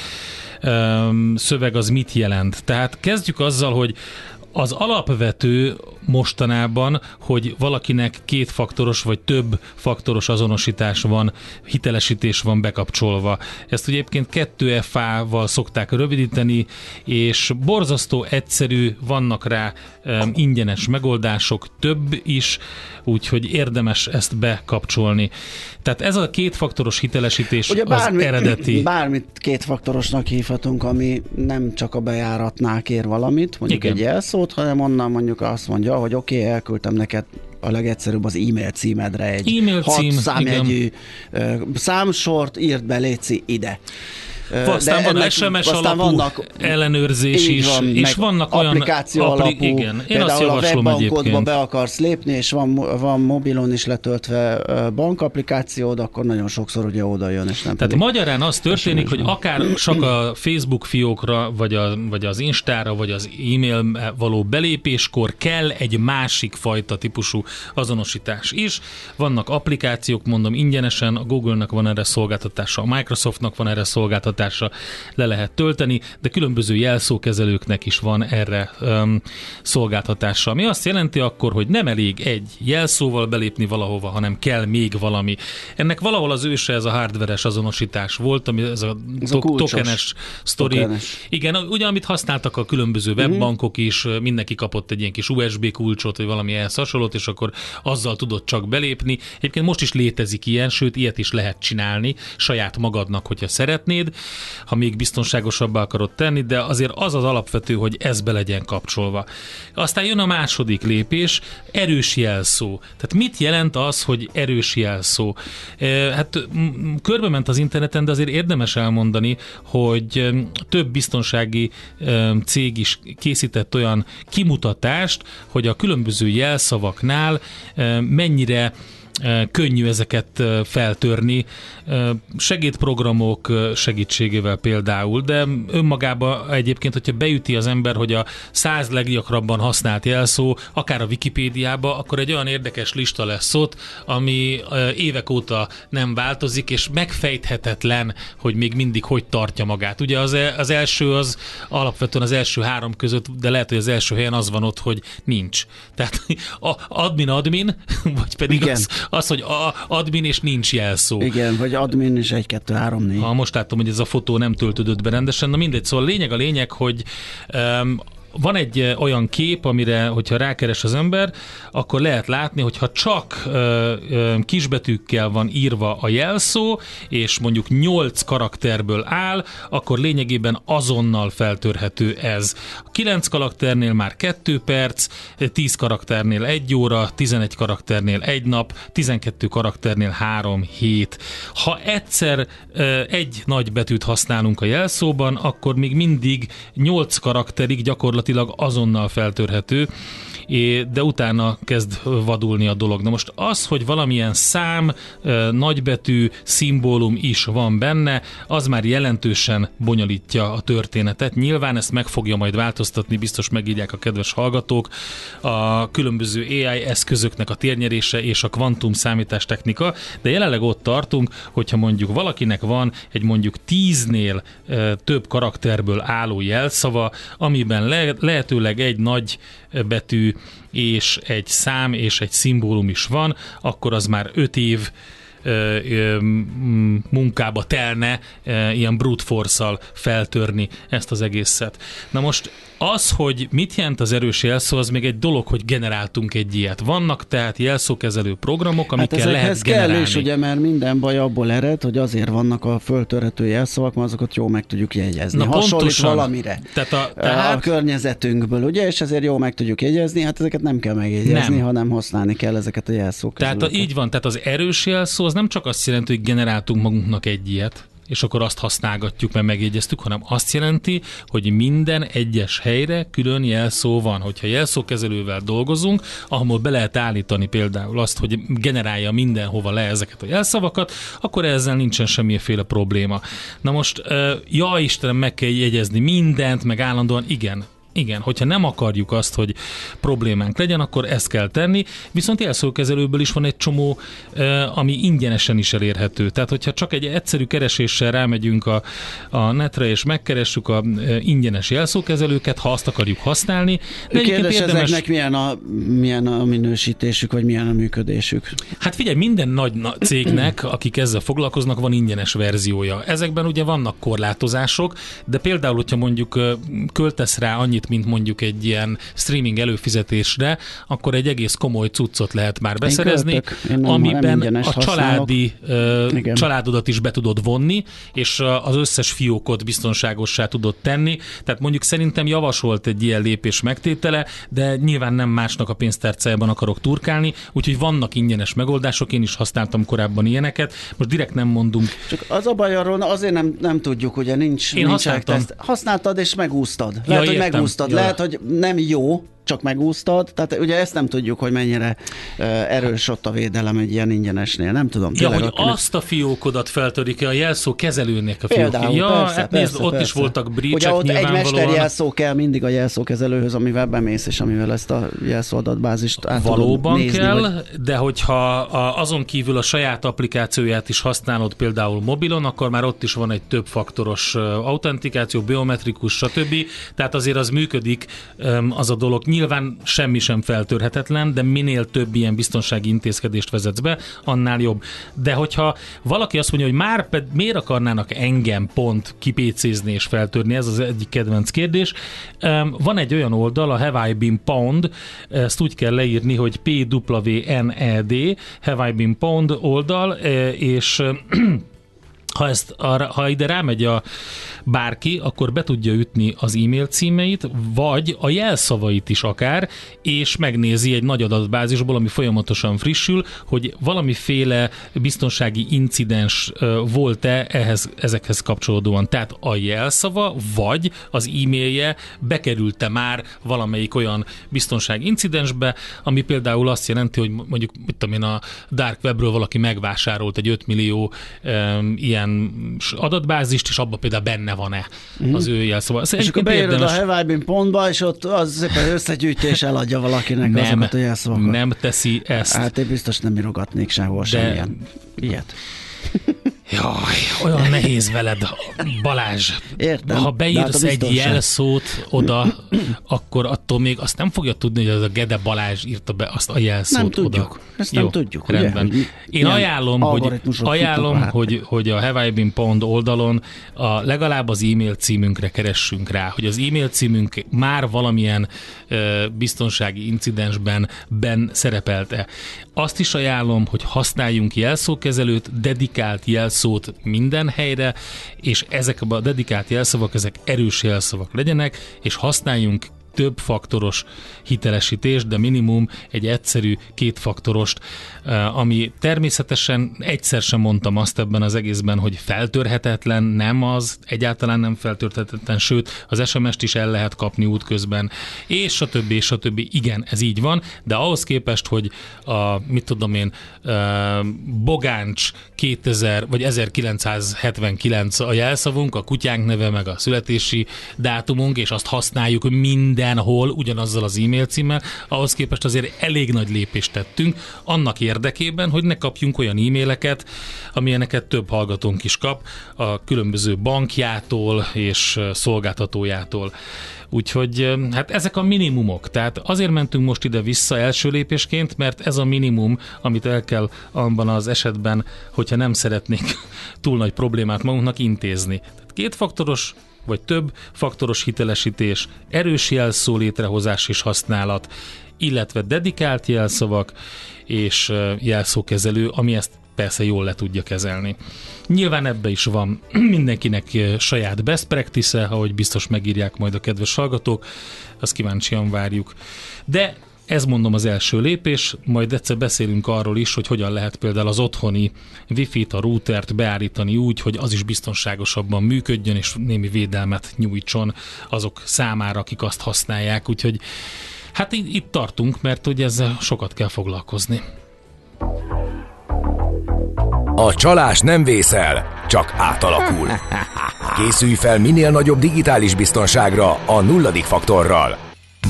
szöveg az mit jelent. Tehát kezdjük azzal, hogy az alapvető mostanában, hogy valakinek kétfaktoros vagy több faktoros azonosítás van, hitelesítés van bekapcsolva. Ezt ugye egyébként 2FA-val szokták rövidíteni, és borzasztó egyszerű, vannak rá ingyenes megoldások, több is, úgyhogy érdemes ezt bekapcsolni. Tehát ez a kétfaktoros hitelesítés ugye az eredeti. Bármit kétfaktorosnak hívhatunk, ami nem csak a bejáratnál kér valamit, mondjuk igen, egy jelszót, hanem onnan mondjuk azt mondja, hogy oké, elküldtem neked a legegyszerűbb az e-mail címedre egy 6 számjegyű számsort, írd be, léci ide. Aztán van SMS alapú ellenőrzés is, van, és vannak olyan applikáció alapú, igen. Én azt például a webbankodba be akarsz lépni, és van mobilon is letöltve bankapplikációd, akkor nagyon sokszor ugye oda jön, és nem tehát magyarán az történik, hogy akár csak a Facebook fiókra, vagy az Instára, vagy az e-mail való belépéskor kell egy másik fajta típusú azonosítás is. Vannak applikációk, mondom ingyenesen, a Google-nak van erre szolgáltatása, a Microsoftnak van erre szolgáltatása, le lehet tölteni, de különböző jelszókezelőknek is van erre szolgáltatása. Ami azt jelenti akkor, hogy nem elég egy jelszóval belépni valahova, hanem kell még valami. Ennek valahol az őse ez a hardveres azonosítás volt, ami ez a tokenes sztori. Igen, ugye amit használtak a különböző webbankok is, mindenki kapott egy ilyen kis USB kulcsot, vagy valami ehhez hasonlót, és akkor azzal tudott csak belépni. Egyébként most is létezik ilyen, sőt, ilyet is lehet csinálni saját magadnak, hogyha szeretnéd, ha még biztonságosabbá akarod tenni, de azért az az alapvető, hogy ez be legyen kapcsolva. Aztán jön a második lépés, erős jelszó. Tehát mit jelent az, hogy erős jelszó? Hát körbement az interneten, de azért érdemes elmondani, hogy több biztonsági cég is készített olyan kimutatást, hogy a különböző jelszavaknál mennyire könnyű ezeket feltörni, segédprogramok segítségével például, de önmagában egyébként, hogyha beüti az ember, hogy a 100 leggyakrabban használt jelszó, akár a Wikipédiába, akkor egy olyan érdekes lista lesz ott, ami évek óta nem változik, és megfejthetetlen, hogy még mindig hogy tartja magát. Ugye az első az alapvetően az első 3 között, de lehet, hogy az első helyen az van ott, hogy nincs. Tehát admin, vagy pedig az, hogy admin és nincs jelszó. Igen, vagy admin és 1, 2, 3, 4. Most látom, hogy ez a fotó nem töltődött be rendesen, na mindegy, szóval a lényeg, hogy van egy olyan kép, amire, hogyha rákeres az ember, akkor lehet látni, hogyha csak kisbetűkkel van írva a jelszó, és mondjuk 8 karakterből áll, akkor lényegében azonnal feltörhető ez. A 9 karakternél már 2 perc, 10 karakternél 1 óra, 11 karakternél 1 nap, 12 karakternél 3 hét. Ha egyszer egy nagy betűt használunk a jelszóban, akkor még mindig 8 karakterig gyakorlatilag gyakorlatilag azonnal feltörhető, de utána kezd vadulni a dolog. Na most az, hogy valamilyen szám, nagybetű, szimbólum is van benne, az már jelentősen bonyolítja a történetet. Nyilván ezt meg fogja majd változtatni, biztos megírják a kedves hallgatók, a különböző AI eszközöknek a térnyerése és a kvantum számítástechnika, de jelenleg ott tartunk, hogyha mondjuk valakinek van egy mondjuk 10-nél több karakterből álló jelszava, amiben lehetőleg egy nagy betű és egy szám és egy szimbólum is van, akkor az már 5 év munkába telne ilyen brute force-szal feltörni ezt az egészet. Na most az, hogy mit jelent az erős jelszó, az még egy dolog, hogy generáltunk egy ilyet. Vannak tehát jelszókezelő programok, amikkel lehet generálni. Kell is, ugye, mert minden baj abból ered, hogy azért vannak a föltörhető jelszavak, mert azokat jól meg tudjuk jegyezni. Hasonlít valamire. Tehát a környezetünkből, ugye, és ezért jól meg tudjuk jegyezni, hát ezeket nem kell megjegyezni, hanem használni kell ezeket a jelszókezelőket. Tehát így van, tehát az erős jelszó az nem csak azt jelenti, hogy generáltunk magunknak egy ilyet, és akkor azt használgatjuk, mert megjegyeztük, hanem azt jelenti, hogy minden egyes helyre külön jelszó van. Hogyha jelszókezelővel dolgozunk, ahol be lehet állítani például azt, hogy generálja mindenhova le ezeket a jelszavakat, akkor ezzel nincsen semmiféle probléma. Na most, ja Istenem, meg kell jegyezni mindent, meg állandóan, igen, hogyha nem akarjuk azt, hogy problémánk legyen, akkor ezt kell tenni, viszont jelszókezelőből is van egy csomó, ami ingyenesen is elérhető. Tehát, hogyha csak egy egyszerű kereséssel rámegyünk a netre, és megkeressük a ingyenes jelszókezelőket, ha azt akarjuk használni. De kérdés, ezeknek milyen a minősítésük, vagy milyen a működésük? Hát figyelj, minden nagy cégnek, akik ezzel foglalkoznak, van ingyenes verziója. Ezekben ugye vannak korlátozások, de például, hogyha mondjuk költesz rá annyit, mint mondjuk egy ilyen streaming előfizetésre, akkor egy egész komoly cuccot lehet már beszerezni, amiben a családodat is be tudod vonni, és az összes fiókot biztonságossá tudod tenni. Tehát mondjuk szerintem javasolt egy ilyen lépés megtétele, de nyilván nem másnak a pénztárcájában akarok turkálni, úgyhogy vannak ingyenes megoldások, én is használtam korábban ilyeneket, most direkt nem mondunk. Csak az a baj arról, azért nem tudjuk, ugye nincs használtad és megúsztad. Lehet, hogy megúsztad. Lehet, hogy nem jó, csak megúsztad, tehát ugye ezt nem tudjuk, hogy mennyire erős ott a védelem egy ilyen ingyenesnél, nem tudom. Ja, hogy azt a fiókodat feltörik-e a jelszó kezelőnek a fiókja. Persze, ott is voltak breach-ek ugye ott egy mesterjelszó kell mindig a jelszókezelőhöz, amivel bemész, és amivel ezt a jelszó adatbázist át valóban tudod nézni, kell, de hogyha azon kívül a saját applikációját is használod például mobilon, akkor már ott is van egy többfaktoros autentikáció, biometrikus, stb. Tehát azért az működik az a dolog. Nyilván semmi sem feltörhetetlen, de minél több ilyen biztonsági intézkedést vezetsz be, annál jobb. De hogyha valaki azt mondja, hogy miért akarnának engem pont kipécézni és feltörni, ez az egyik kedvenc kérdés. Van egy olyan oldal, a Have I Been Pwned, ezt úgy kell leírni, hogy PWNED, Have I Been Pwned oldal, és ha ide rámegy bárki, akkor be tudja ütni az e-mail címeit, vagy a jelszavait is akár, és megnézi egy nagy adatbázisból, ami folyamatosan frissül, hogy valamiféle biztonsági incidens volt-e ezekhez kapcsolódóan. Tehát a jelszava, vagy az e-mailje bekerült-e már valamelyik olyan biztonsági incidensbe, ami például azt jelenti, hogy mondjuk a Dark Webről valaki megvásárolt egy 5 millió ilyen adatbázist, és abban például benne van-e az ő jelszava. És akkor beírod a Have I Been Pwnedba, és ott az szépen összegyűjtés eladja valakinek azokat a jelszavakat. Nem teszi ezt. Hát én biztos nem írogatnék sehol semmilyen ilyet. Jaj, olyan nehéz veled, Balázs. Értem. Ha beírsz egy jelszót oda, akkor attól még azt nem fogja tudni, hogy az a Gede Balázs írta be azt a jelszót nem oda. Tudjuk. Ezt nem tudjuk. Rendben. Ugye? Én ajánlom, hogy a Have I Been Pwned oldalon legalább az e-mail címünkre keressünk rá, hogy az e-mail címünk már valamilyen biztonsági incidensben szerepelt-e. Azt is ajánlom, hogy használjunk jelszókezelőt, dedikált jelszót minden helyre, és ezek a dedikált jelszavak, ezek erős jelszavak legyenek, és használjunk többfaktoros hitelesítést, de minimum egy egyszerű kétfaktorost, ami természetesen egyszer sem mondtam azt ebben az egészben, hogy feltörhetetlen, nem az, egyáltalán nem feltörhetetlen, sőt, az SMS-t is el lehet kapni útközben, és a többi, igen, ez így van, de ahhoz képest, hogy Bogáncs 2000 vagy 1979 a jelszavunk, a kutyánk neve, meg a születési dátumunk, és azt használjuk mindenhol ugyanazzal az e-mail címmel, ahhoz képest azért elég nagy lépést tettünk annak érdekében, hogy ne kapjunk olyan e-maileket, amilyeneket több hallgatónk is kap a különböző bankjától és szolgáltatójától. Úgyhogy hát ezek a minimumok. Tehát azért mentünk most ide-vissza első lépésként, mert ez a minimum, amit el kell abban az esetben, hogyha nem szeretnénk túl nagy problémát magunknak intézni. Tehát kétfaktoros vagy több faktoros hitelesítés, erős jelszó létrehozás és használat, illetve dedikált jelszavak és jelszókezelő, ami ezt persze jól le tudja kezelni. Nyilván ebbe is van mindenkinek saját best practice-e, ahogy biztos megírják majd a kedves hallgatók, azt kíváncsian várjuk. De ez mondom az első lépés, majd egyszer beszélünk arról is, hogy hogyan lehet például az otthoni wifi-t, a routert beállítani úgy, hogy az is biztonságosabban működjön, és némi védelmet nyújtson azok számára, akik azt használják. Úgyhogy hát itt tartunk, mert ugye ezzel sokat kell foglalkozni. A csalás nem vészel, csak átalakul. Készülj fel minél nagyobb digitális biztonságra a nulladik faktorral.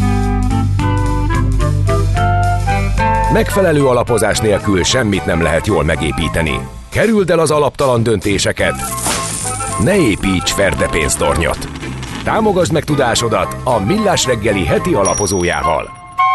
Megfelelő alapozás nélkül semmit nem lehet jól megépíteni. Kerüld el az alaptalan döntéseket. Ne építs ferdepénztornyot. Támogasd meg tudásodat a Millás reggeli heti alapozójával.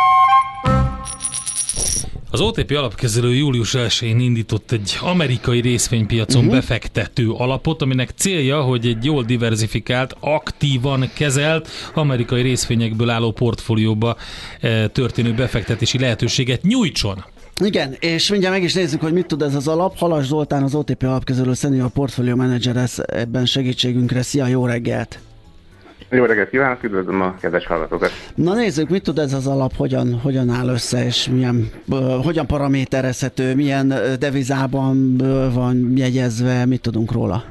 Az OTP alapkezelő július 1-én indított egy amerikai részvénypiacon befektető alapot, aminek célja, hogy egy jól diversifikált, aktívan kezelt amerikai részvényekből álló portfólióba történő befektetési lehetőséget nyújtson. Igen, és mindjárt meg is nézzük, hogy mit tud ez az alap. Halas Zoltán, az OTP alapkezelő senior portfólió menedzser lesz ebben segítségünkre. Szia, jó reggelt! Jó reggelt kívánok, üdvözlöm a kedves hallgatókat! Na nézzük, mit tud ez az alap, hogyan áll össze, és hogyan paraméterezhető, milyen devizában van jegyezve, mit tudunk róla?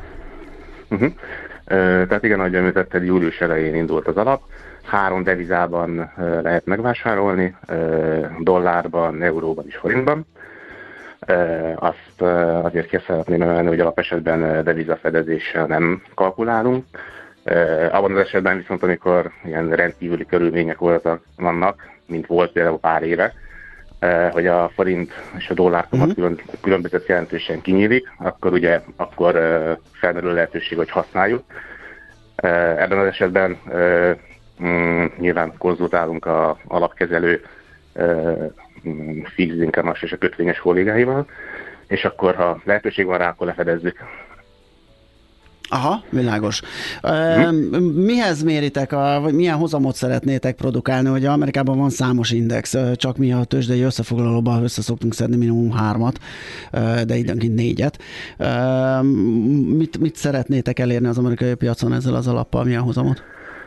Tehát igen, ahogy említetted, július elején indult az alap. 3 devizában lehet megvásárolni, dollárban, euróban és forintban. Azt azért ki szeretném emelni, hogy alapesetben devizafedezéssel nem kalkulálunk. Abban az esetben viszont, amikor ilyen rendkívüli körülmények vannak, mint volt például pár éve, hogy a forint és a dollárkamat különbözet jelentősen kinyílik, akkor felmerül lehetőség, hogy használjuk. Ebben az esetben nyilván konzultálunk az alapkezelő fix income-as és a kötvényes kollégáival, és akkor, ha lehetőség van rá, akkor lefedezzük. Aha, világos. Mihez méritek, vagy milyen hozamot szeretnétek produkálni? Ugye Amerikában van számos index, csak mi a tőzsdei összefoglalóban össze szoktunk szedni minimum 3-at, de időnként 4-et. Mit szeretnétek elérni az amerikai piacon ezzel az alappal? Milyen hozamot?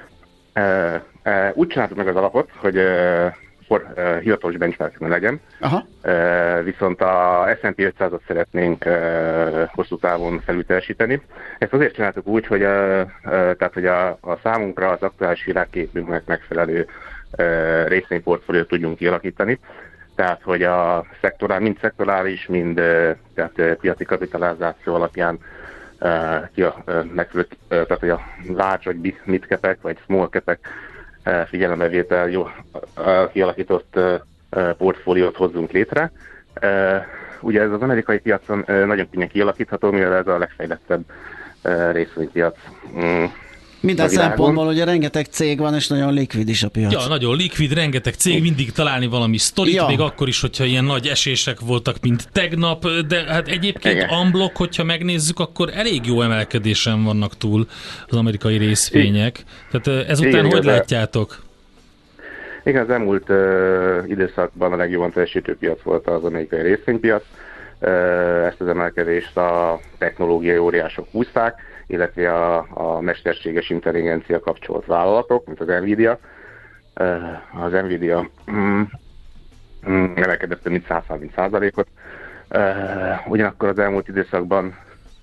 Úgy csináltuk meg az alapot, hogy hivatalos benchmarkon legyen. Aha. Viszont a S&P 500-at szeretnénk hosszú távon felülteljesíteni. Ezt azért csináltuk úgy, hogy, hogy a számunkra az aktuális világképünknek megfelelő részvényportfóliót tudjunk kialakítani. Tehát, hogy a mind szektorális, mind tehát piaci kapitalizáció alapján tehát, hogy a large vagy mid capek, vagy small capek figyelembevétel jó kialakított portfóliót hozzunk létre. Ugye ez az amerikai piacon nagyon könnyen kialakítható, mivel ez a legfejlettebb részvénypiac. Minden szempontból ugye rengeteg cég van, és nagyon likvid is a piac. Ja, nagyon likvid, rengeteg cég, mindig találni valami sztorit, még akkor is, hogyha ilyen nagy esések voltak, mint tegnap, de hát egyébként unblock, hogyha megnézzük, akkor elég jó emelkedésen vannak túl az amerikai részvények. Tehát ezután hogy látjátok? Igen, az elmúlt időszakban a legjobban teljesítő piac volt az amerikai részvénypiac. Ezt az emelkedést a technológiai óriások húzták, illetve a mesterséges intelligencia kapcsolt vállalatok, mint az Nvidia. az Nvidia emelkedett több mint 130%-ot. Ugyanakkor az elmúlt időszakban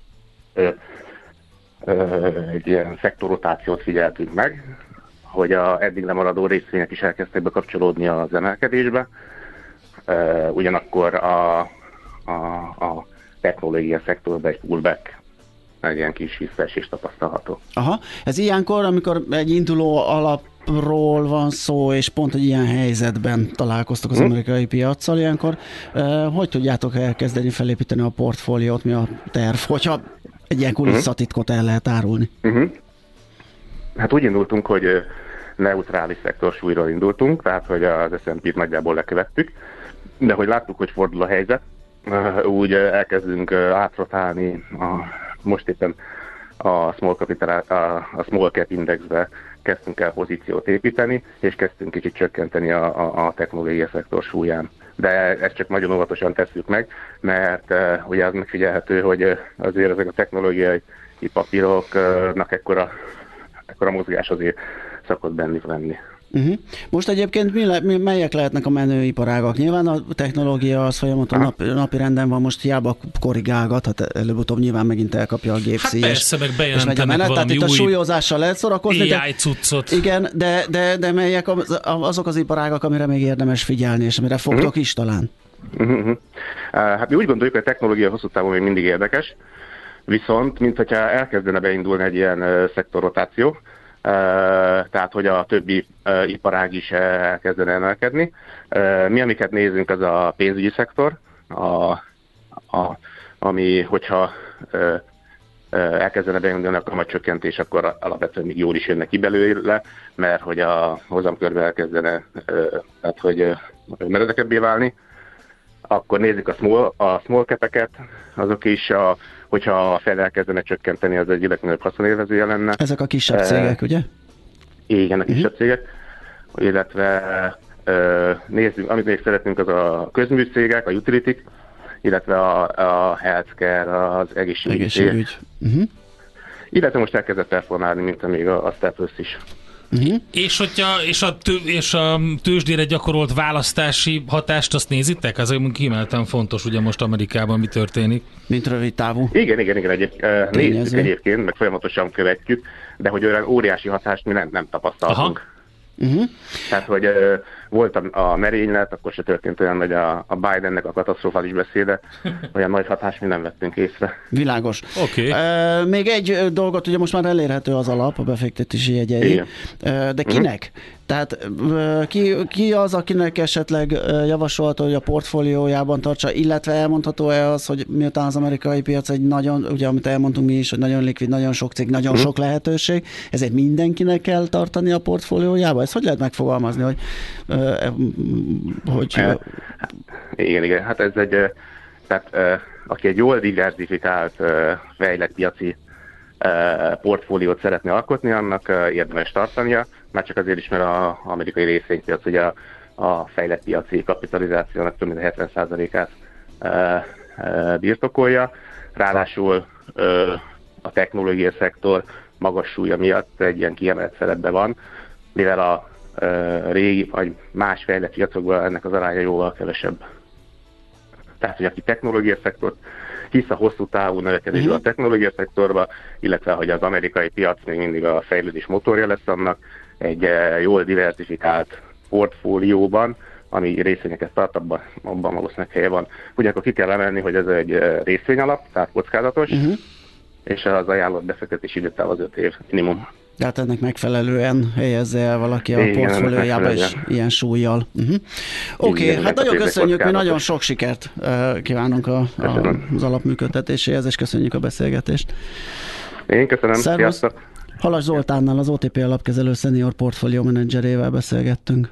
egy ilyen szektorrotációt figyeltünk meg, hogy eddig lemaradó részvények is elkezdtek bekapcsolódni az emelkedésbe. Ugyanakkor a technológia szektorban egy pullback, egy ilyen kis visszaesés tapasztalható. Aha, ez ilyenkor, amikor egy induló alapról van szó, és pont egy ilyen helyzetben találkoztok az amerikai piaccal, ilyenkor hogy tudjátok elkezdeni felépíteni a portfóliót, mi a terv, hogyha egy ilyen kulisszatitkot el lehet árulni? Hát úgy indultunk, hogy neutrális szektorsúlyról indultunk, tehát hogy az S&P-t nagyjából lekövettük, de hogy láttuk, hogy fordul a helyzet, úgy elkezdünk átrotálni most éppen a small cap indexbe kezdtünk el pozíciót építeni, és kezdtünk kicsit csökkenteni a technológiai szektor súlyán. De ezt csak nagyon óvatosan tesszük meg, mert ugye az megfigyelhető, hogy azért ezek a technológiai papíroknak ekkora mozgás azért szokott bennük lenni. Most egyébként melyek lehetnek a menő iparágak? Nyilván a technológia az folyamaton napi renden van, most hiába korrigálgat, hát előbb-utóbb nyilván megint elkapja a gépszíj. Hát persze, meg bejelentenek valami tehát itt a súlyozással lehet szórakozni. AI cuccot. Igen, de melyek azok az iparágak, amire még érdemes figyelni, és amire fogtok is talán? Hát mi úgy gondoljuk, hogy a technológia hosszú távon még mindig érdekes, viszont mintha elkezdene beindulni egy ilyen szektorrotáció, tehát hogy a többi iparág is elkezdene emelkedni. Mi, amiket nézünk, az a pénzügyi szektor, ami, hogyha elkezdene beindulni a kamatcsökkentés, akkor alapvetően még jól is jönne ki belőle, mert hogy a hozamkörbe elkezdene, tehát hogy meredekebbé válni. Akkor nézzük a small cap-eket, azok is, hogyha fel elkezdene csökkenteni, az egy legnagyobb haszonélvezője lenne. Ezek a kisebb cégek, ugye? Igen, a kisebb cégek. Illetve nézzük, amit még szeretnénk, az a közműcégek, a utilitik, illetve a healthcare, az egészségügy. Illetve most elkezdett elformálni, mint amíg a Staples is. És a tőzsdére gyakorolt választási hatást azt nézitek? Az kiemelten fontos, ugye most Amerikában mi történik. Mint rövid távú. Igen, nézzük egyébként, meg folyamatosan követjük, de hogy olyan óriási hatást mi nem tapasztaltunk. Tehát, hogy volt a merénylet, akkor se történt olyan, hogy a Bidennek a katasztrofális beszéde, olyan nagy hatást mi nem vettünk észre. Világos. Még egy dolgot, ugye most már elérhető az alap, a befektetési jegyei, de kinek? Tehát ki az, akinek esetleg javasolható, hogy a portfóliójában tartsa, illetve elmondható-e az, hogy miután az amerikai piac egy nagyon, ugye amit elmondtunk mi is, hogy nagyon likvid, nagyon sok cég, nagyon sok lehetőség, ezért mindenkinek kell tartani a portfóliójába? Ezt hogy lehet megfogalmazni, hogy Igen, hát ez tehát aki egy jól diversifikált, fejlett piaci portfóliót szeretne alkotni, annak érdemes tartania, már csak azért is, mert az amerikai részvénypiac ugye a fejlett piaci kapitalizációnak több mint 70%-át birtokolja. Ráadásul a technológiai szektor magas súlya miatt egy ilyen kiemelt szerepben van, mivel a régi vagy más fejlett piacokban ennek az aránya jóval kevesebb. Tehát, hogy aki technológiai szektort hisz a hosszú távú növekedésben a technológiai szektorba, illetve hogy az amerikai piac még mindig a fejlődés motorja lesz annak, egy jól diversifikált portfólióban, ami részvényeket tart, abban valószínűleg helye van. Ugyanakkor ki kell emelni, hogy ez egy részvényalap, tehát kockázatos, és az ajánlott befektetési időtáv az 5 év minimum. Tehát ennek megfelelően helyezze el valaki a portfóliójába, és ilyen súlyjal. Oké, hát nagyon köszönjük, mi nagyon sok sikert kívánunk az alapműködtetéséhez, és köszönjük a beszélgetést. Én köszönöm, sziasztok! Halas Zoltánnal, az OTP alapkezelő senior portfólió menedzserével beszélgettünk.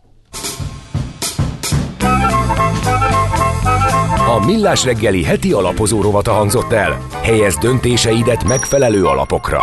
A Millás reggeli heti alapozó rovata hangzott el. Helyezd döntéseidet megfelelő alapokra.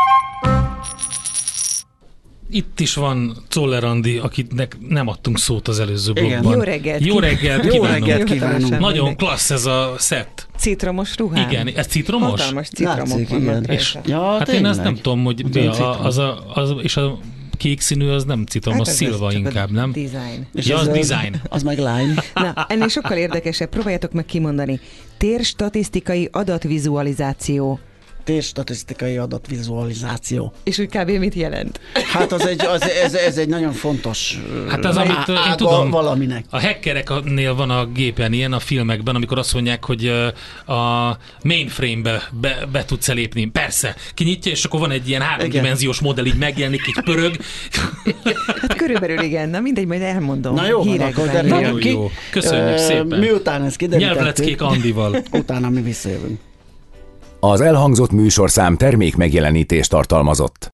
Itt is van Czoller Andi, akinek nem adtunk szót az előző blogban. Jó reggelt! Jó reggelt kívánunk! Nagyon klassz ez a szett. Citromos ruhám. Igen, ez citromos? Hatalmas citromok vannak rajta. Hát én ezt nem tudom, hogy mi és a kék színű, az nem citom, Hát az ez szilva csak a inkább, nem? Design. Ja, az design. Az meg line. Na, ennél sokkal érdekesebb, próbáljátok meg kimondani. Térstatisztikai adatvizualizáció. Térstatisztikai adatvizualizáció. És úgy kb. Mit jelent? Hát ez egy nagyon fontos Hát az, amit én tudom, valaminek. a hackereknél van a gépen ilyen, a filmekben, amikor azt mondják, hogy a mainframe-be be tudsz elépni. Persze, kinyitja, és akkor van egy ilyen háromdimenziós modell, így megjelenik, így pörög. Hát körülbelül igen, na mindegy, majd elmondom. Na jó, akkor derüljön ki. Jó. Köszönjük szépen. Miután ezt kiderítettük, Nyelvleckék Andival. utána mi visszajövünk. Az elhangzott műsorszám termék megjelenítést tartalmazott.